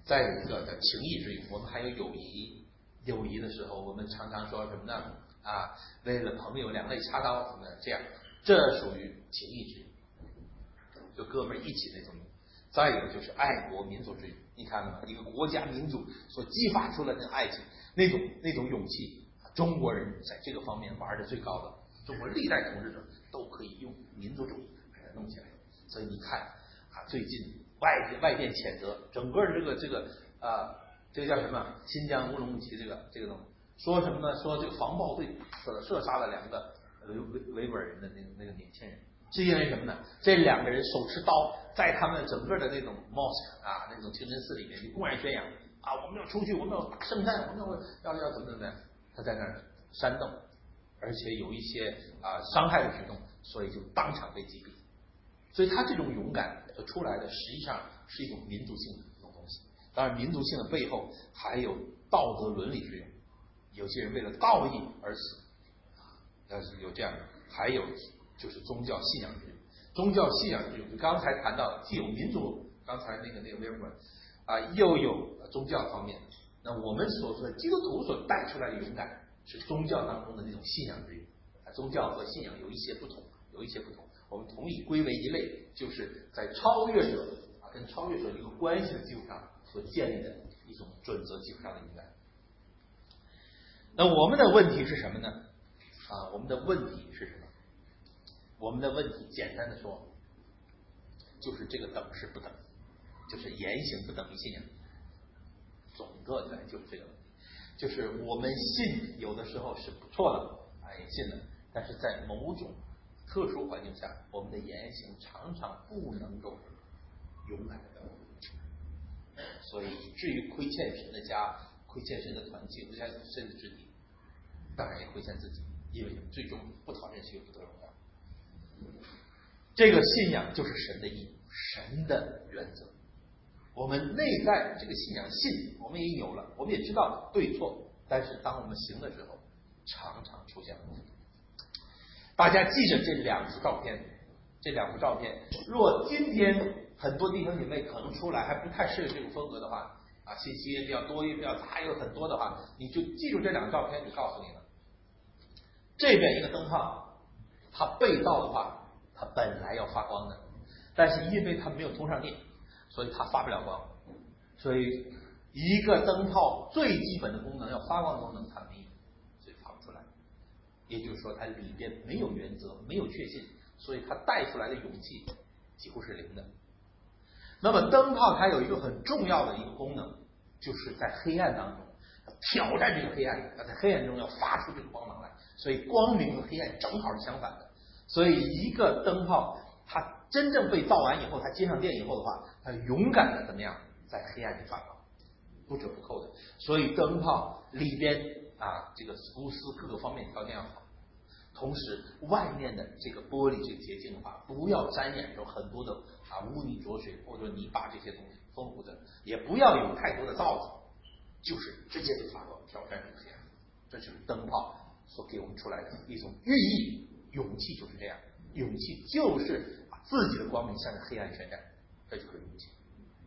再有一个的情谊之语，我们还有友谊。友谊的时候，我们常常说什么呢？啊，为了朋友两肋插刀什么的，这样，这属于情谊之语，就哥们儿一起那种。再有就是爱国民族之语，你看了吗？一个国家民族所激发出来的爱情，那种那种勇气，中国人在这个方面玩的最高的，中国历代统治者都可以用民族主义把它弄起来。所以你看啊，最近外外电谴责整个这个这个啊、呃，这个叫什么？新疆乌鲁木齐这个这个东西，说什么呢？说这个防暴队射射杀了两个维维维吾尔人的那个那个年轻人。是因为什么呢？这两个人手持刀，在他们整个的那种 mosque 啊，那种清真寺里面就公然宣扬啊，我们要出去，我们要打圣战，我们要要要怎么怎么样？他在那儿煽动，而且有一些啊伤害的举动，所以就当场被击毙。所以他这种勇敢所出来的，实际上是一种民族性的一种东西。当然，民族性的背后还有道德伦理之勇，有些人为了道义而死，要是有这样的，还有。就是宗教信仰之语，宗教信仰之语，就刚才谈到既有民族，刚才那个那个威尔伯啊，又有宗教方面。那我们所说的基督徒所带出来的勇敢，是宗教当中的那种信仰之语。啊，宗教和信仰有一些不同，有一些不同。我们同意归为一类，就是在超越者啊跟超越者一个关系的基础上所建立的一种准则基础上的勇敢。那我们的问题是什么呢？啊，我们的问题是什么？我们的问题简单的说，就是这个等是不等，就是言行不等于信仰。总个起来就是这个问题，就是我们信有的时候是不错的，哎，信了，但是在某种特殊环境下，我们的言行常常不能够勇敢的表达，所以以至于亏欠神的家，亏欠神的团契，亏欠神的肢体，当然也亏欠自己，因为最终不讨厌谁不得荣耀。这个信仰就是神的意，神的原则。我们内在这个信仰信，我们也有了，我们也知道对错，但是当我们行的时候，常常出现问题。大家记着这两幅照片，这两幅照片，若今天很多弟兄姐妹可能出来还不太适应这种风格的话，啊，信息也比较多，也比较杂，有很多的话，你就记住这两个照片，就告诉你了。这边一个灯泡，它被盗的话，它本来要发光的，但是因为它没有通上电，所以它发不了光。所以一个灯泡最基本的功能要发光的功能它没有，所以发不出来。也就是说它里边没有原则，没有确信，所以它带出来的勇气几乎是零的。那么灯泡它有一个很重要的一个功能，就是在黑暗当中挑战这个黑暗，要在黑暗中要发出这个光芒来。所以光明和黑暗正好是相反的。所以一个灯泡它真正被造完以后，它接上电以后的话，它勇敢的怎么样在黑暗里发光，不折不扣的。所以灯泡里边啊，这个钨丝各个方面条件要好，同时外面的这个玻璃这个洁净的话，不要沾染着很多的啊污泥浊水或者泥巴这些东西丰富的，也不要有太多的皂子，就是直接就发光挑战这个黑暗。这就是灯泡所给我们出来的一种寓意。勇气就是这样，勇气就是把自己的光明向着黑暗宣战，这就是勇气。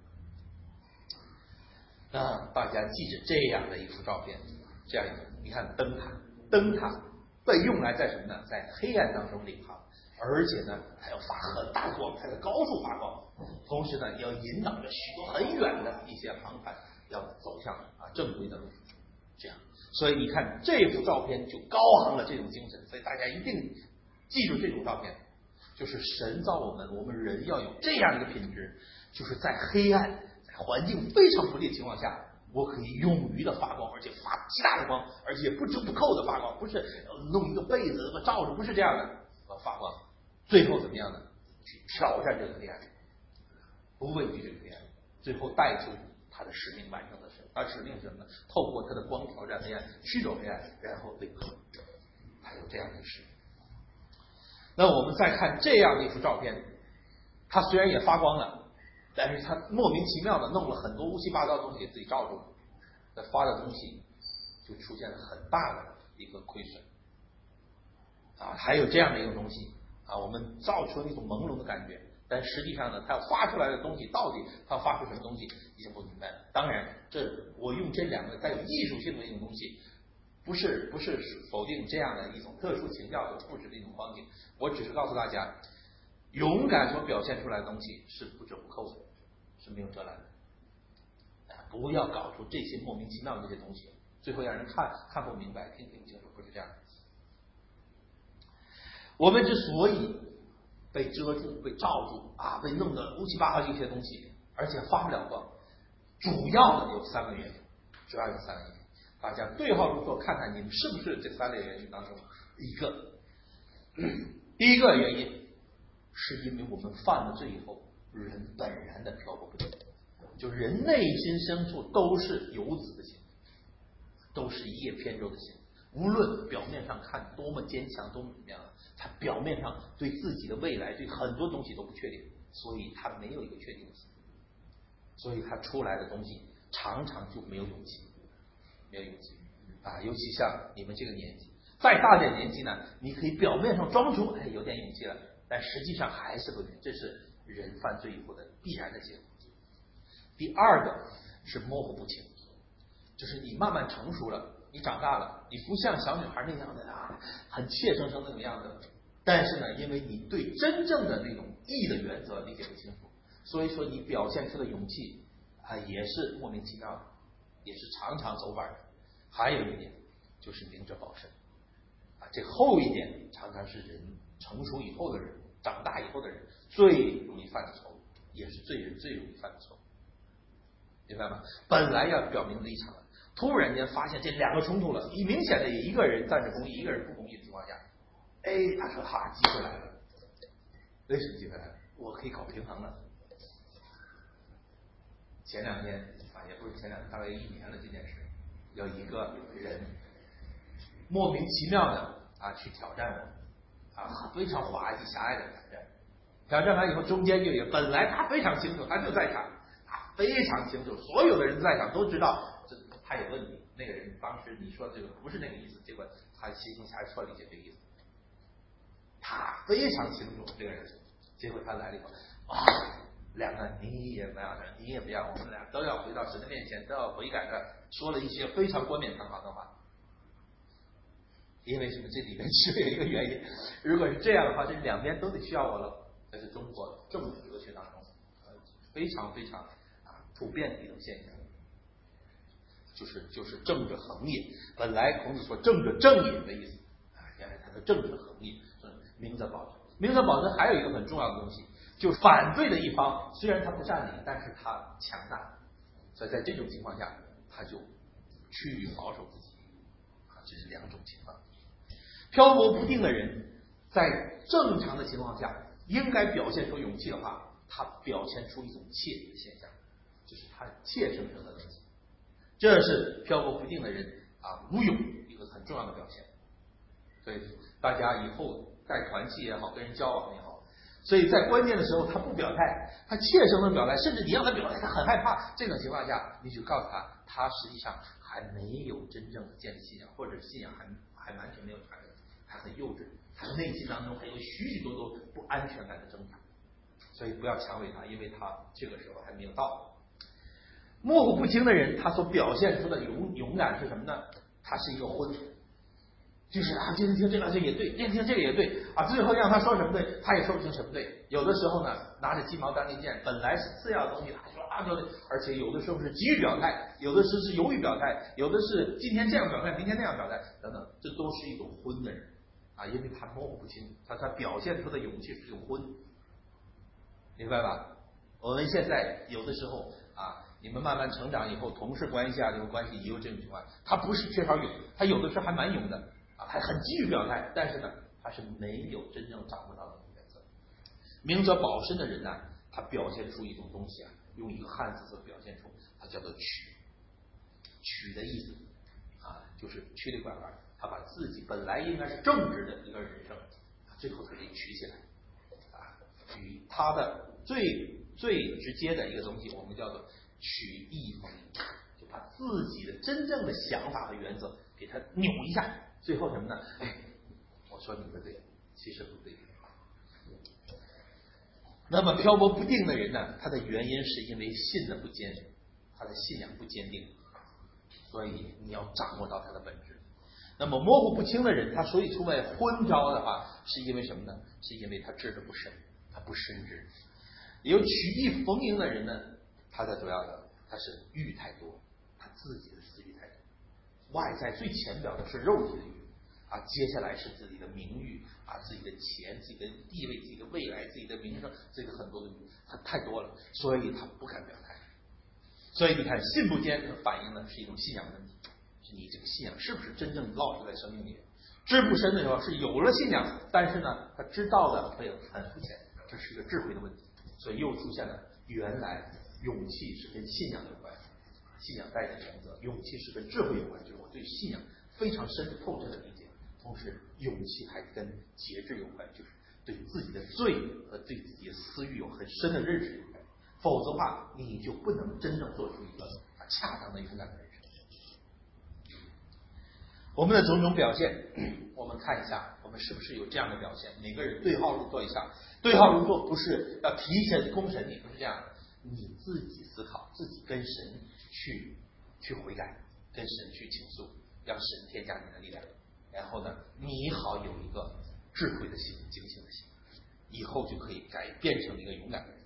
那大家记着这样的一幅照片，这样一个，你看灯塔，灯塔被用来在什么呢？在黑暗当中领航，而且呢，还要发很大光，还在高处发光，同时呢，也要引导着许多很远的一些航船要走向啊正规的路，这样。所以你看这幅照片就高昂了这种精神，所以大家一定记住这种照片，就是神造我们，我们人要有这样一个品质，就是在黑暗、在环境非常不利的情况下，我可以勇于的发光，而且发极大的光，而且不折不扣的发光，不是弄一个被子和罩着，不是这样的，我发光，最后怎么样呢？去挑战这个黑暗，不畏惧这个黑暗，最后带出他的使命完成的时候，他使命是什么呢？透过他的光挑战黑暗，驱走黑暗，然后领合，他有这样的使命。那我们再看这样的一幅照片，它虽然也发光了，但是它莫名其妙的弄了很多乌七八糟的东西给自己罩住了，那发的东西就出现了很大的一个亏损啊。还有这样的一个东西啊，我们造出一种朦胧的感觉，但实际上呢，它要发出来的东西到底它要发出什么东西，已经不明白了。当然，这我用这两个带有艺术性的一种东西，不是不是否定这样的一种特殊情调所布置的一种光景，我只是告诉大家，勇敢所表现出来的东西是不折不扣的，是没有遮拦的。不要搞出这些莫名其妙的这些东西，最后让人看看不明白，听听不清楚，不是这样的。我们之所以被遮住、被罩住啊，被弄得乌七八糟这些东西，而且发不了光，主要的有三个原因，主要有三个原因。大家对号入座，看看你们是不是这三类原因当中一个。第一个原因是因为我们犯了罪以后，人本然的漂泊不定。就人内心深处都是游子的心，都是一叶扁舟的心。无论表面上看多么坚强，多么怎么样，他表面上对自己的未来，对很多东西都不确定，所以他没有一个确定性，所以他出来的东西常常就没有勇气，没有勇气啊！尤其像你们这个年纪，再大点年纪呢，你可以表面上装出哎有点勇气了，但实际上还是不行，这是人犯罪以后的必然的结果。第二个是模糊不清，就是你慢慢成熟了，你长大了，你不像小女孩那样的啊，很怯生生那种样子。但是呢，因为你对真正的那种义的原则理解不清楚，所以说你表现出的勇气啊，也是莫名其妙的，也是常常走反的。还有一点就是明哲保身啊，这后一点常常是人成熟以后的人，长大以后的人最容易犯的错误，也是罪人最容易犯的错误。明白吗？本来要表明立场了，突然间发现这两个冲突了，你明显的一个人站着公义，一个人不公义的情况下，哎，他说哈，机会来了。为什么机会来了？我可以搞平衡了。前两天啊，也不是前两天，大概一年了，这件事，有一个人莫名其妙的啊去挑战我，啊，非常滑稽狭隘的挑战。挑战完以后，中间就有本来他非常清楚，他就在场。非常清楚，所有的人在场都知道这他有问题。那个人当时你说这个不是那个意思，结果他心中还错理解这个意思。他非常清楚这个人，结果他来了以后，啊，两个你也不要，你也不要，我们俩都要回到神的面前，都要悔改的，说了一些非常冠冕堂皇的话。因为什么？这里面只有一个原因，如果是这样的话，这两边都得需要我了。这是中国政治哲学当中呃非常非常普遍的一种现象，就是就是政治横业。本来孔子说政治正也的意思，啊，原来他的政治横业是明哲保身。明哲保身还有一个很重要的东西，就是反对的一方虽然他不占理，但是他强大，所以在这种情况下，他就趋于保守自己。啊，这是两种情况。漂泊不定的人，在正常的情况下，应该表现出勇气的话，他表现出一种怯的现象。就是他怯生生的东西，这是漂泊不定的人啊无勇一个很重要的表现。所以大家以后带团契也好，跟人交往也好，所以在关键的时候他不表态，他怯生生表态，甚至你让他表态，他很害怕。这种情况下，你就告诉他，他实际上还没有真正的建立信仰，或者信仰还还完全没有传承，还很幼稚，他内心当中还有许许多多不安全感的挣扎。所以不要强为他，因为他这个时候还没有到。模糊不清的人，他所表现出的勇勇敢是什么呢？他是一个昏，就是啊，今天听这个这也对，今天听这个也对啊，最后让他说什么对，他也说不清什么对。有的时候呢，拿着鸡毛当令箭，本来是次要的东西，他说啊对，而且有的时候是急于表态，有的时是犹豫表态，有的是今天这样表态，明天那样表态，等等，这都是一种昏的人啊，因为他模糊不清，他他表现出的勇气是一种昏，明白吧？我们现在有的时候啊。你们慢慢成长以后，同事关系啊，这种关系也有这种情况。他不是缺少勇，他有的时候还蛮勇的啊，还很急于表态，但是呢，他是没有真正掌握到的原则。明哲保身的人呢，他表现出一种东西啊，用一个汉字所表现出，它叫做曲。曲的意思啊，就是曲里拐弯，他把自己本来应该是正直的一个人生，最后他给曲起来啊。与他的最最直接的一个东西，我们叫做曲意逢迎，就把自己的真正的想法和原则给他扭一下，最后什么呢？哎，我说你的对，其实不对那么漂泊不定的人呢，他的原因是因为信的不坚，他的信仰不坚定，所以你要掌握到他的本质。那么模糊不清的人，他所以出外昏招的话，是因为什么呢？是因为他知的不深，他不深知。有曲意逢迎的人呢，他的主要的他是欲太多，他自己的私欲太多，外在最浅表的是肉体的欲啊，接下来是自己的名誉啊，自己的钱、自己的地位、自己的未来、自己的名声，这个很多的欲，他太多了，所以他不敢表态。所以你看，信不坚反映的是一种信仰问题，是你这个信仰是不是真正落实在生命里？知不深的时候是有了信仰，但是呢，他知道的会很肤浅，这是一个智慧的问题。所以又出现了，原来勇气是跟信仰有关，信仰带着原则，勇气是跟智慧有关，就是我对信仰非常深透彻的理解。同时，勇气还跟节制有关，就是对自己的罪和对自己的私欲有很深的认识有关。否则的话，你就不能真正做出一个恰当的勇敢的人生。我们的种种表现，我们看一下，我们是不是有这样的表现？每个人对号入座一下。对号入座不是要提前公审你，不是这样的，你自己思考，自己跟神去去悔改，跟神去倾诉，让神添加你的力量。然后呢，你好有一个智慧的心、警醒的心，以后就可以改变成一个勇敢的人。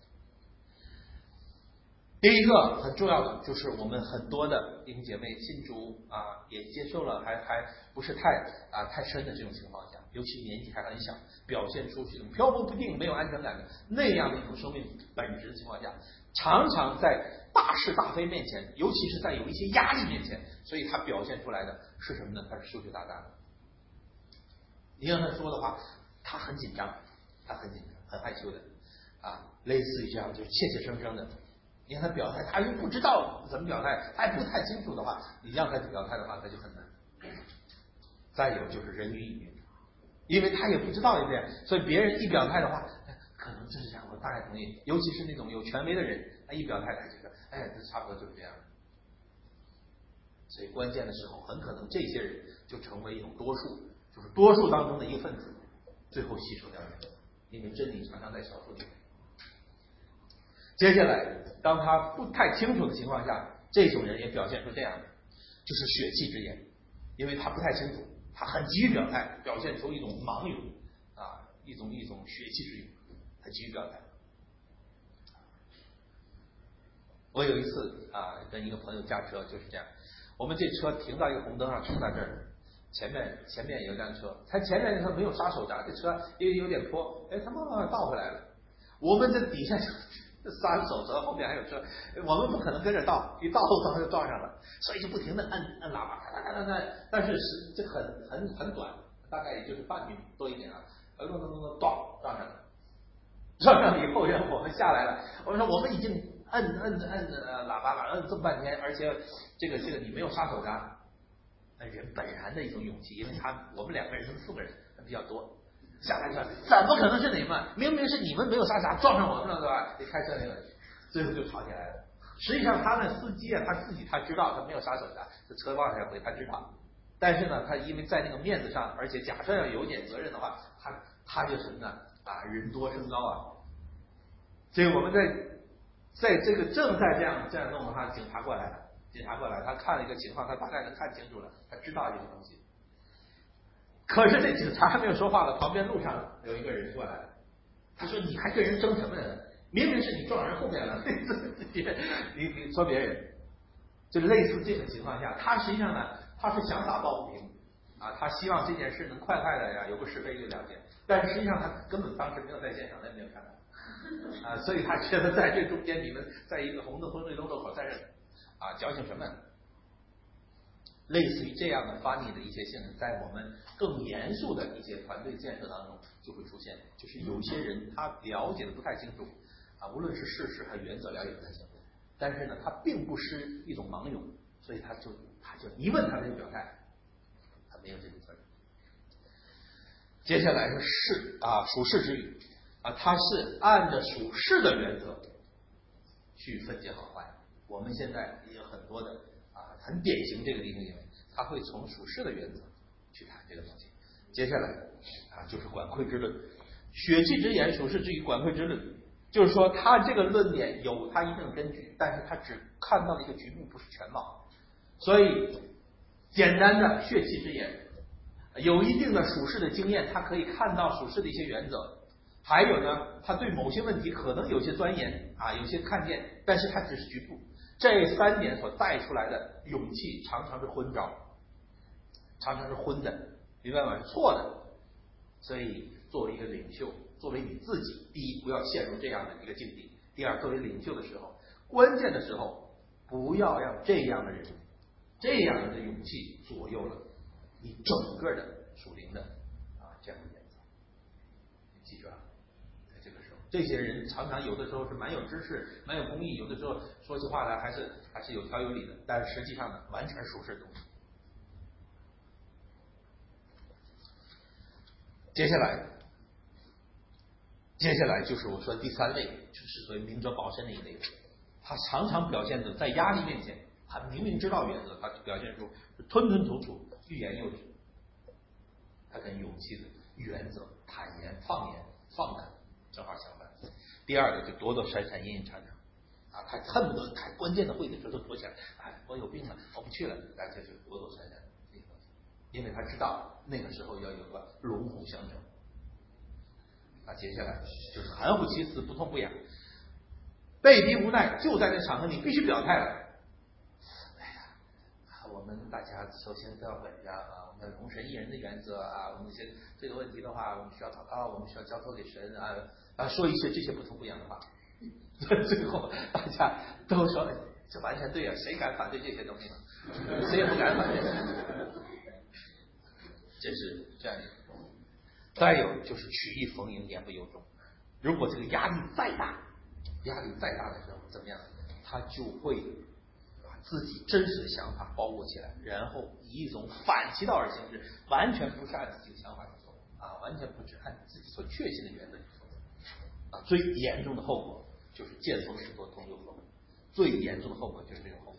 第一个很重要的就是我们很多的弟兄姐妹信主啊，也接受了还还不是太啊太深的这种情况下，尤其年纪还很小，表现出这种漂泊不定、没有安全感的那样的一种生命本质的情况下，常常在大是大非面前，尤其是在有一些压力面前，所以他表现出来的是什么呢？他是羞羞答答的。你让他说的话，他很紧张，他很紧张，很害羞的啊，类似于这样，就是怯怯生生的。你让他表态，他又不知道怎么表态，他也不太清楚的话，你让他表态的话，他就很难。再有就是人云亦云，因为他也不知道一遍，所以别人一表态的话，可能就是这样，我大概同意。尤其是那种有权威的人，他一表态，他就说，哎，这差不多就是这样。所以关键的时候，很可能这些人就成为一种多数，就是多数当中的一个分子，最后牺牲掉人，因为真理常常在少数里面。接下来，当他不太清楚的情况下，这种人也表现出这样的，就是血气之言，因为他不太清楚，他很急于表态，表现出一种盲勇啊，一种一种血气之勇，他急于表态。我有一次啊，跟一个朋友驾车就是这样，我们这车停到一个红灯上，停在这儿，前面前面有一辆车，他前面他没有刹手闸，这车因为有点坡，哎，他慢慢倒回来了，我们这底下刹手闸后面还有车，我们不可能跟着倒，一倒后就撞上了，所以就不停的按按喇叭，咔咔咔咔，但是是这很很很短，大概也就是半米多一点啊，咚咚咚咚撞撞上了，撞上了以后让我们下来了，我们说我们已经摁摁摁喇叭了，摁这么半天，而且这个这个你没有刹手闸，那人本然的一种勇气，因为他我们两个人是四个人比较多。下来说怎么可能是你们？明明是你们没有刹闸撞上我们了，对吧？你开车那个，最后就吵起来了。实际上他们司机啊，他自己他知道他没有刹手闸，这车往下回他知道，但是呢，他因为在那个面子上，而且假设要有一点责任的话，他他就什么呢？啊，人多声高啊。所以我们在在这个正在这样这样弄的话，警察过来了，警察过来，他看了一个情况，他大概能看清楚了，他知道这个东西。可是这警察还没有说话了，旁边路上有一个人过来了，他说：“你还跟人争什么人？明明是你撞人后面了，你你说别人。”就类似这种情况下，他实际上呢，他是想打抱不平啊，他希望这件事能快快的呀有个是非就了解，但实际上他根本当时没有在现场，他也没有看到啊，所以他觉得在这中间你们在一个红灯红绿灯路口在这啊矫情什么？类似于这样的发逆的一些性质，在我们更严肃的一些团队建设当中就会出现，就是有些人他了解的不太清楚啊，无论是事实还是原则了解不太清楚，但是呢，他并不是一种盲勇，所以他就他就一问他就表态，他没有这种责任。接下来是事啊属事之语啊，他是按照属事的原则去分解好坏。我们现在也有很多的。啊，很典型这个弟兄姐妹，他会从属世的原则去谈这个东西。接下来啊，就是管窥之论，血气之言，属世之语，管窥之论。 就是说他这个论点有他一定的根据，但是他只看到了一个局部，不是全貌。所以简单的血气之言，有一定的属世的经验，他可以看到属世的一些原则。还有呢，他对某些问题可能有些钻研啊，有些看见，但是他只是局部。这三点所带出来的勇气常常是昏招，常常是昏的，明白吗？是错的。所以作为一个领袖，作为你自己，第一不要陷入这样的一个境地，第二作为领袖的时候，关键的时候不要让这样的人这样的勇气左右了你整个的属灵的啊这样的原则。记住啊，在这个时候，这些人常常有的时候是蛮有知识蛮有公义，有的时候说起话来还是还是有条有理的，但是实际上呢完全是属实的东西。接下来接下来就是我说的第三类，就是所谓明哲保身的一类人。他常常表现的在压力面前，他明明知道原则，他表现出吞吞吐吐、欲言又止。他跟勇气的原则、坦言、放言、放胆正好相反。第二个就躲躲闪闪、隐隐藏藏啊，他恨不得开关键的会的时候都躲起来，哎，我有病了，我不去了，大家就躲躲闪闪。因为他知道那个时候要有个龙虎相争。那接下来就是含糊其辞，不痛不痒，被逼无奈，就在那场合你必须表态了。哎呀，我们大家首先都要本着啊，我们容神一人的原则啊，我们这些这个问题的话，我们需要祷告，我们需要交托给神啊啊，说一些这些不痛不痒的话。最后大家都说这完全对啊，谁敢反对这些东西呢？谁也不敢反对。这是这样一个。再有就是曲意逢迎，言不由衷。如果这个压力再大，压力再大的时候怎么样？他就会把自己真实的想法包裹起来，然后以一种反其道而行之，完全不是按自己的想法去做啊，完全不是按自己所确信的原则去做啊。最严重的后果就是见风使舵，同流合污。最严重的后果就是这种后果。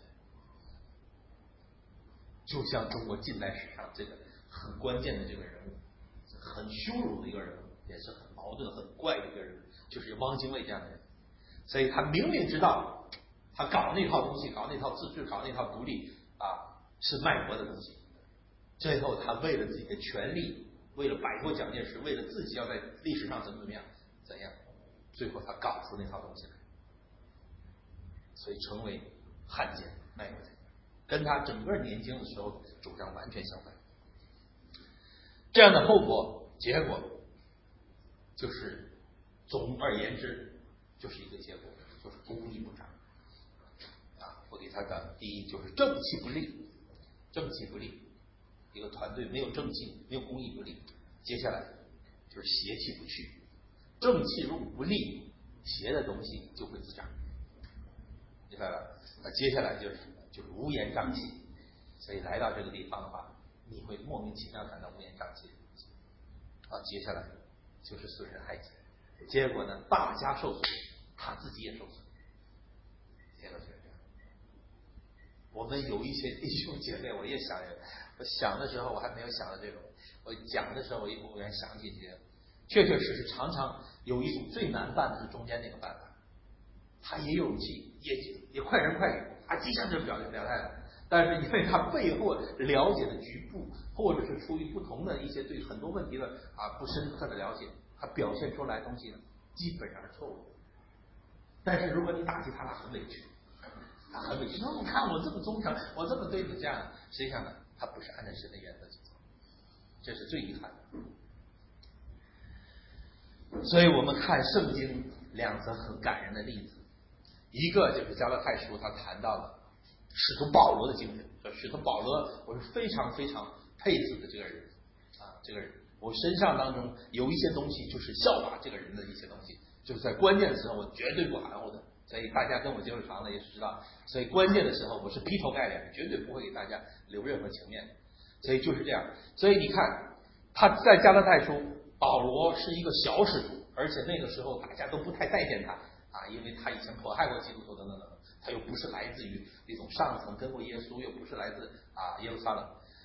就像中国近代史上这个很关键的这个人物，很羞辱的一个人物，也是很矛盾很怪的一个人物，就是汪精卫这样的人。所以他明明知道他搞那套东西，搞那套自治，搞那套独立啊，是卖国的东西，最后他为了自己的权利，为了摆脱蒋介石，为了自己要在历史上怎么怎么样怎样，最后他搞出那套东西来，所以成为汉奸卖国贼，跟他整个年轻的时候主张完全相反。这样的后果结果就是总而言之就是一个结果，就是公义不彰啊。我给他的第一就是正气不立，正气不立，一个团队没有正气，没有公义不立。接下来就是邪气不去，正气如果不立，邪的东西就会滋长。明白了？那接下来就是就是乌烟瘴气，所以来到这个地方的话，你会莫名其妙感到乌烟瘴气啊。接下来就是损人害己，结果呢，大家受损，他自己也受损。结果就是这样。我们有一些弟兄姐妹，我也想，我想的时候我还没有想到这种，我讲的时候我一忽然想起这些，确确实实常常有一种最难办的是中间那个办法。他也有勇气，也也快人快语，他即将就表表态了，但是因为他背后了解的局部，或者是出于不同的一些对很多问题的啊不深刻的了解，他表现出来的东西呢，基本上是错误的。但是如果你打击他，他很委屈，他很委屈，说你看我这么忠诚，我这么对你这样，实际上呢，他不是按照神的原则去做，这是最遗憾的。所以我们看圣经两则很感人的例子。一个就是加拉太书，他谈到了使徒保罗的精神。说使徒保罗，我是非常非常佩服的这个人啊，这个人，我身上当中有一些东西就是效法这个人的一些东西，就是在关键的时候我绝对不含糊的。所以大家跟我接触长了也是知道，所以关键的时候我是劈头盖脸，绝对不会给大家留任何情面。所以就是这样。所以你看他在加拉太书，保罗是一个小使徒，而且那个时候大家都不太待见他。啊，因为他以前迫害过基督徒等等等等，他又不是来自于那种上层跟过耶稣，又不是来自啊耶路撒冷，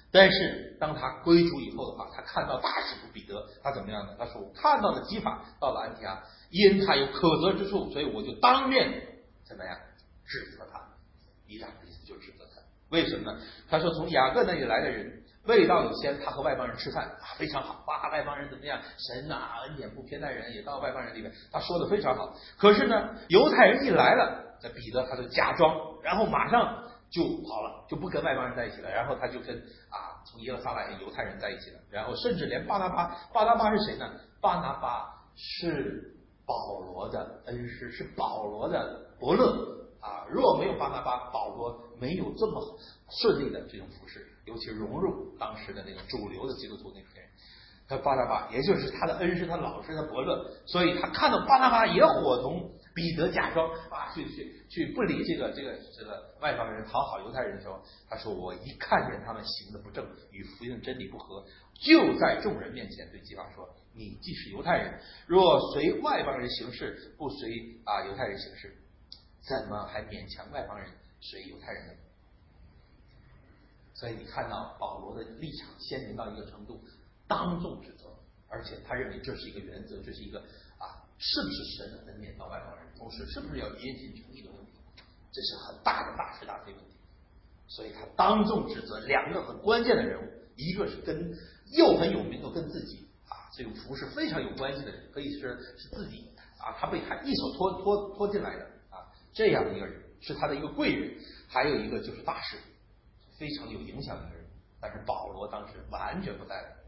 但是当他归主以后的话，他看到大使徒彼得，他怎么样呢？他说我看到了基法到了安提阿，因他有可责之处，所以我就当面怎么样指责他。依然的意思就指责他，为什么呢？他说从雅各那里来的人未到有先，他和外邦人吃饭啊，非常好，哇，外邦人怎么样？神啊，恩典不偏待人，也到外邦人里面，他说的非常好。可是呢，犹太人一来了，这彼得他就假装，然后马上就跑了，就不跟外邦人在一起了，然后他就跟啊从耶路撒冷犹太人在一起了，然后甚至连巴拿巴，巴拿巴是谁呢？巴拿巴是保罗的恩师，是保罗的伯乐。啊，若没有巴拿巴，保罗没有这么顺利的这种服饰，尤其融入当时的那个主流的基督徒那些人。他巴拿巴也就是他的恩师，他老师，他伯乐，所以他看到巴拿巴也伙同彼得假装啊去去去不理这个这个这个外邦人，讨好犹太人的时候，他说我一看见他们行的不正，与福音真理不合，就在众人面前对基法说：你既是犹太人，若随外邦人行事，不随啊犹太人行事，怎么还勉强外邦人随犹太人呢？所以你看到保罗的立场鲜明到一个程度，当众指责，而且他认为这是一个原则，这是一个啊，是不是神的恩典到外邦人，同时是不是要殷勤诚意的问题，这是很大的大是大非问题。所以他当众指责两个很关键的人物，一个是跟又很有名又跟自己啊这种服饰非常有关系的人，可以是是自己啊，他被他一手拖拖拖进来的。这样的一个人是他的一个贵人，还有一个就是大使，非常有影响的一个人，但是保罗当时完全不在了。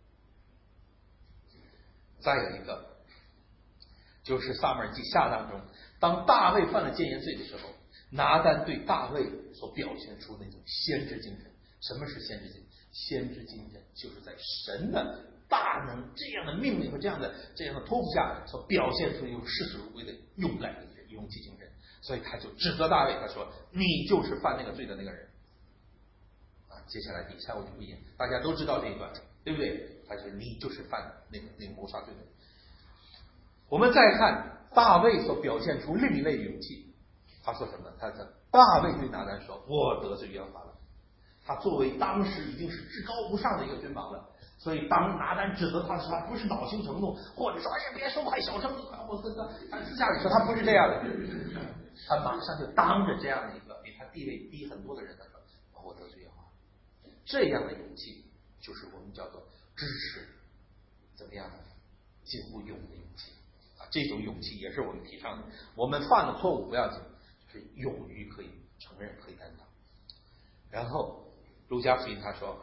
再有一个就是撒母耳记下当中，当大卫犯了奸淫罪的时候，拿单对大卫所表现出那种先知精神。什么是先知精神？先知精神就是在神的大能这样的命令和这样的这样的托付下所表现出一种视死如归的勇敢的勇气精神。所以他就指责大卫，他说你就是犯那个罪的那个人啊。接下来底下我就不演，大家都知道这一段，对不对？他说你就是犯那个那个谋杀罪的人。我们再看大卫所表现出另一类勇气，他说什么？他说大卫对拿单说：我得罪耶和华了。他作为当时已经是至高无上的一个君王了，所以当拿单指责他时，他不是恼羞成怒，或者说哎呀别说快小声，我跟他他私下里说他不是这样的，他马上就当着这样的一个比他地位低很多的人，他说我得罪耶和华。这样的勇气就是我们叫做支持怎么样的近乎勇的勇气啊，这种勇气也是我们提倡的。我们犯了错误不要紧，就是勇于可以承认，可以担当。然后路加福音他说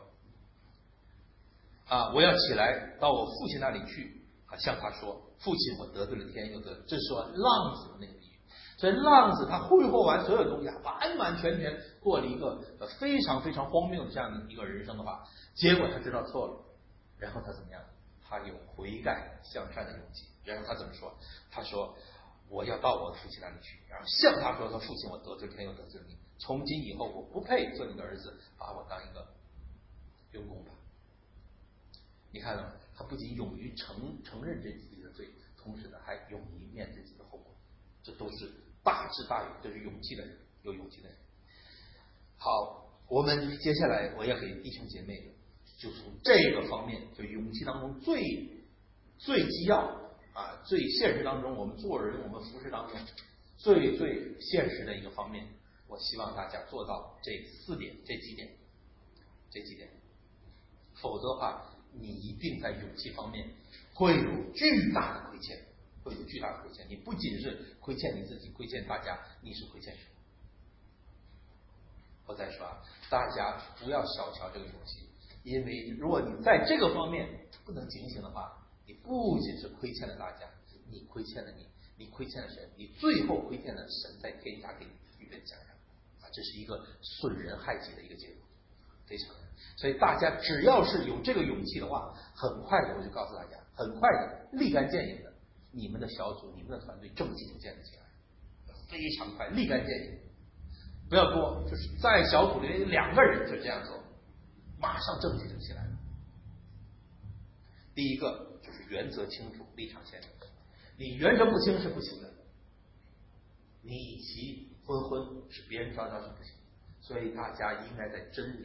啊，我要起来到我父亲那里去啊，向他说，父亲，我得罪了天，又得罪，这是说浪子的那个比喻。所以浪子他挥霍完所有东西，完完全全过了一个非常非常荒谬的这样的一个人生的话，结果他知道错了，然后他怎么样？他有悔改向善的勇气。然后他怎么说？他说我要到我的父亲那里去，然后向他说，说父亲，我得罪天又得罪你，从今以后我不配做你的儿子，把我当一个佣工吧。你看了，他不仅勇于承承认这自己的罪，同时呢还勇于面对自己的后果，这都是大智大勇，这是勇气的人，有勇气的人。好，我们接下来我要给弟兄姐妹，就从这个方面，就勇气当中最最基要啊，最现实当中，我们做人，我们服侍当中最最现实的一个方面，我希望大家做到这四点，这几点，这几点，否则的话，你一定在勇气方面会有巨大的亏欠，会有巨大的亏欠。你不仅是亏欠你自己，亏欠大家，你是亏欠神。我再说啊，大家不要小瞧这个勇气，因为如果你在这个方面不能警醒的话，你不仅是亏欠了大家，你亏欠了你，你亏欠了神，你最后亏欠了神在天家给你预备的奖赏啊！这是一个损人害己的一个结果，非常。所以大家只要是有这个勇气的话，很快的我就告诉大家，很快的立竿见影的，你们的小组、你们的团队正气就建立起来，非常快，立竿见影。不要多，就是在小组里两个人就这样做，马上正气就起来了。第一个就是原则清楚，立场鲜明。你原则不清是不行的，你以其昏昏使别人招招是不行。所以大家应该在真理、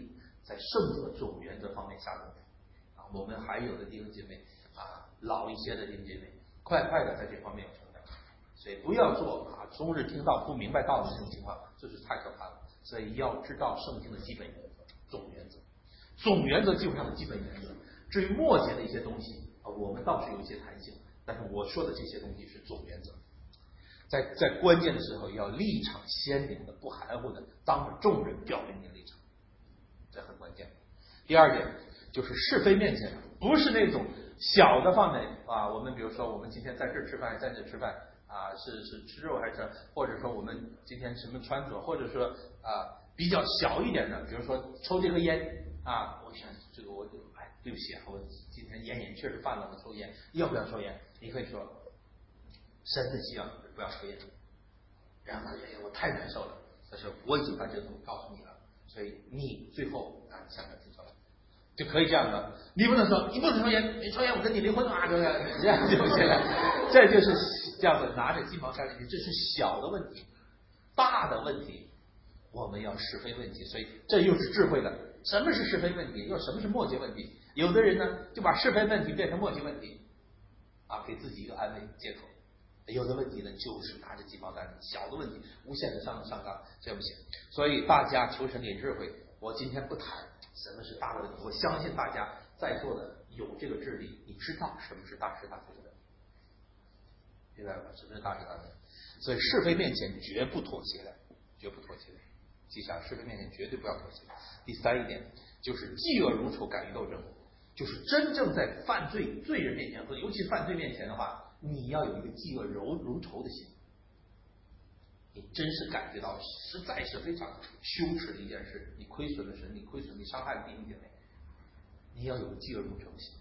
在圣则总原则方面下功夫啊。我们还有的弟兄姐妹啊，老一些的弟兄姐妹，快快的在这方面有成长。所以不要做啊，终日听到不明白道的这种情况，这是太可怕了。所以要知道圣经的基本原则、总原则，总原则基本上的基本原则。至于末节的一些东西啊，我们倒是有一些弹性，但是我说的这些东西是总原则。在在关键的时候要立场鲜明的、不含糊的，当着众人表明你的立场，这很关键。第二点就是是非面前，不是那种小的范围啊。我们比如说，我们今天在这吃饭，在这吃饭啊，是是吃肉还是，或者说我们今天什么穿着，或者说啊比较小一点的，比如说抽这颗烟啊，我想这个我就哎对不起啊，我今天烟瘾确实犯了，我抽烟，要不要抽烟？你可以说神的希望不要抽烟，然后他哎我太难受了，但是我已经把这个东西告诉你了，所以你最后啊想想清楚了，就可以这样的。你不能说你不能抽烟，你抽烟我跟你离婚啊，对不对？这样就不行了，这就是这样的拿着鸡毛掸领，这是小的问题，大的问题我们要是非问题，所以这又是智慧的。什么是是非问题？又什么是末节问题？有的人呢就把是非问题变成末节问题啊，给自己一个安慰借口。有的问题呢，就是拿着鸡毛掸领，小的问题无限的上上纲，这不行。所以大家求神给智慧。我今天不谈什么是大的问题，我相信大家在座的有这个智力，你知道什么是大是大非的问题，明白吧？什么是大是大非？所以是非面前绝不妥协的，绝不妥协的。记下，是非面前绝对不要妥协。第三一点就是嫉恶如仇，敢于斗争，就是真正在犯罪罪人面前，和尤其犯罪面前的话，你要有一个嫉恶如如仇的心。你真是感觉到实在是非常羞耻的一件事，你亏损了神，你亏损，你伤害了弟兄姐妹，你要有个嫉恶如仇的心。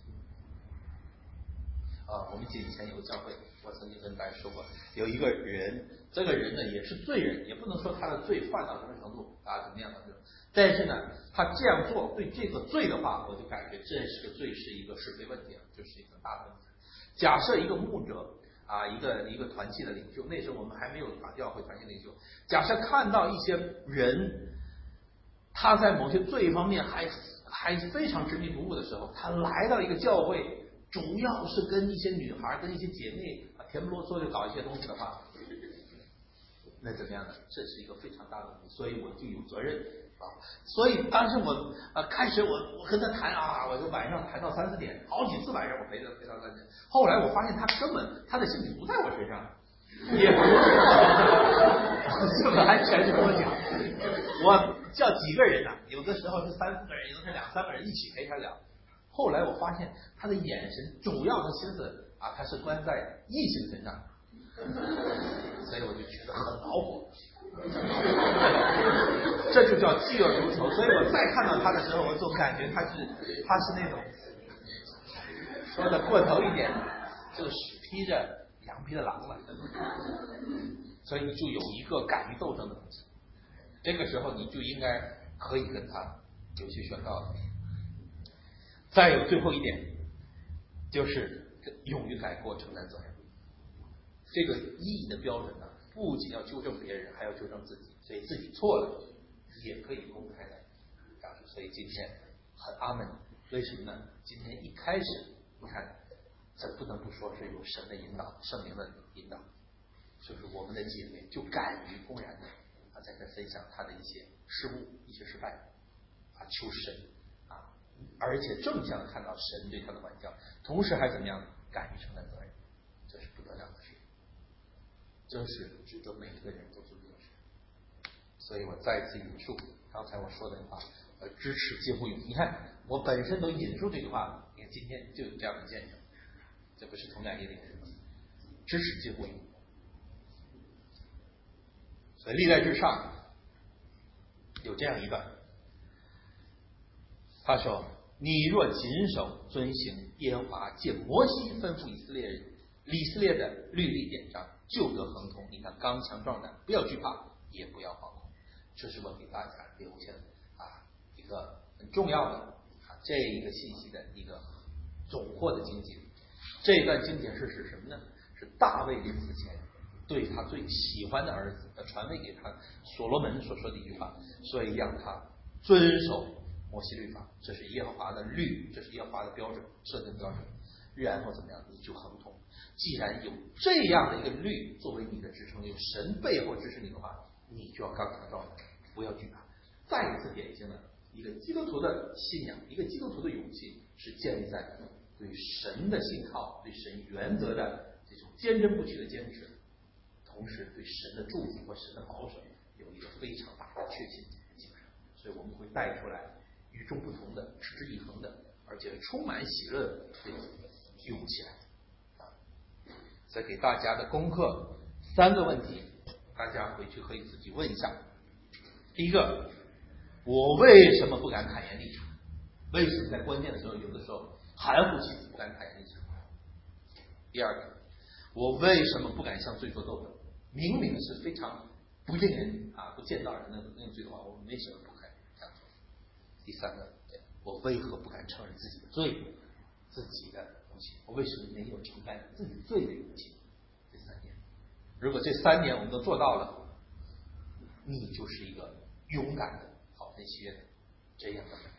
啊，我们记得以前有个教会，我曾经跟大家说过，有一个人，这个人呢也是罪人，也不能说他的罪犯到什么程度啊怎么样的，但是呢，他这样做对这个罪的话，我就感觉这是个罪，是一个是非问题，就是一个很大的问题。假设一个牧者啊，一个一个团契的领袖，那时候我们还没有团教会团契领袖，假设看到一些人，他在某些罪方面还还非常执迷不悟的时候，他来到一个教会。主要是跟一些女孩、跟一些姐妹啊甜不啰嗦的搞一些东西的话，那怎么样呢？这是一个非常大的问题，所以我就有责任啊。所以当时我啊开始我我跟他谈啊，我就晚上谈到三四点，好几次晚上我陪他陪到三四点。后来我发现他根本他的心思不在我身上，也不是这么安全的跟我讲。我叫几个人呢、啊？有的时候是三四个人，有的是两三个人一起陪他聊。后来我发现他的眼神主要的心思啊，他是关在异性身上，所以我就觉得很恼火，这就叫嫉恶如仇。所以我再看到他的时候，我总感觉他是他是那种说的过头一点，就是披着羊皮的狼了。所以你就有一个敢于斗争的东西，这个时候你就应该可以跟他有些宣告的。再有最后一点，就是勇于改过，承担责任。这个意义的标准呢，不仅要纠正别人，还要纠正自己。所以自己错了，也可以公开的表示。所以今天很阿门。为什么呢？今天一开始，你看，这不能不说是有神的引导，圣灵的引导，就是我们的姐妹就敢于公然的啊，在这分享她的一些失误、一些失败啊，求神。而且正向看到神对他的管教，同时还怎么样？敢于承担责任，这是不得了的事，这是值得每一个人都做这件事。所以我再次引述刚才我说的话，呃，支持皆乎勇。你看，我本身都引述这句话，你看今天就有这样的见证，这不是同样一类人吗？支持皆乎勇。所以历代志上有这样一段。他说：“你若谨守遵行耶和华借摩西吩咐以色列人以色列的律例典章，就得亨通。你看刚强壮胆，不要惧怕，也不要惶恐。”这是我给大家留下的啊一个很重要的啊这一个信息的一个总括的经节。这段经节是指什么呢？是大卫临死前对他最喜欢的儿子传位给他所罗门所说的一句话，所以让他遵守摩西律法，这是耶和华的律，这是耶和华的标准，设定标准。然后怎么样？你就亨通。既然有这样的一个律作为你的支撑，有神背后支持你的话，你就要刚强壮胆，不要惧怕。再一次典型的一个基督徒的信仰，一个基督徒的勇气，是建立在对神的信靠、对神原则的这种坚贞不屈的坚持，同时对神的祝福和神的保守有一个非常大的确信精神。所以我们会带出来与众不同的、持之以恒的，而且充满喜乐的这种勇气来。再给大家的功课三个问题，大家回去可以自己问一下。第一个，我为什么不敢坦言立场？为什么在关键的时候，有的时候含糊其辞不敢坦言立场？第二个，我为什么不敢向罪做斗争？明明是非常不令人啊不见到人的那种罪的话，我们为什么不敢这样做？第三个，我为何不敢承认自己的罪？自己的东西，我为什么没有承担自己罪的勇气？这三点，如果这三点我们都做到了，你就是一个勇敢的、好分析的这样的人。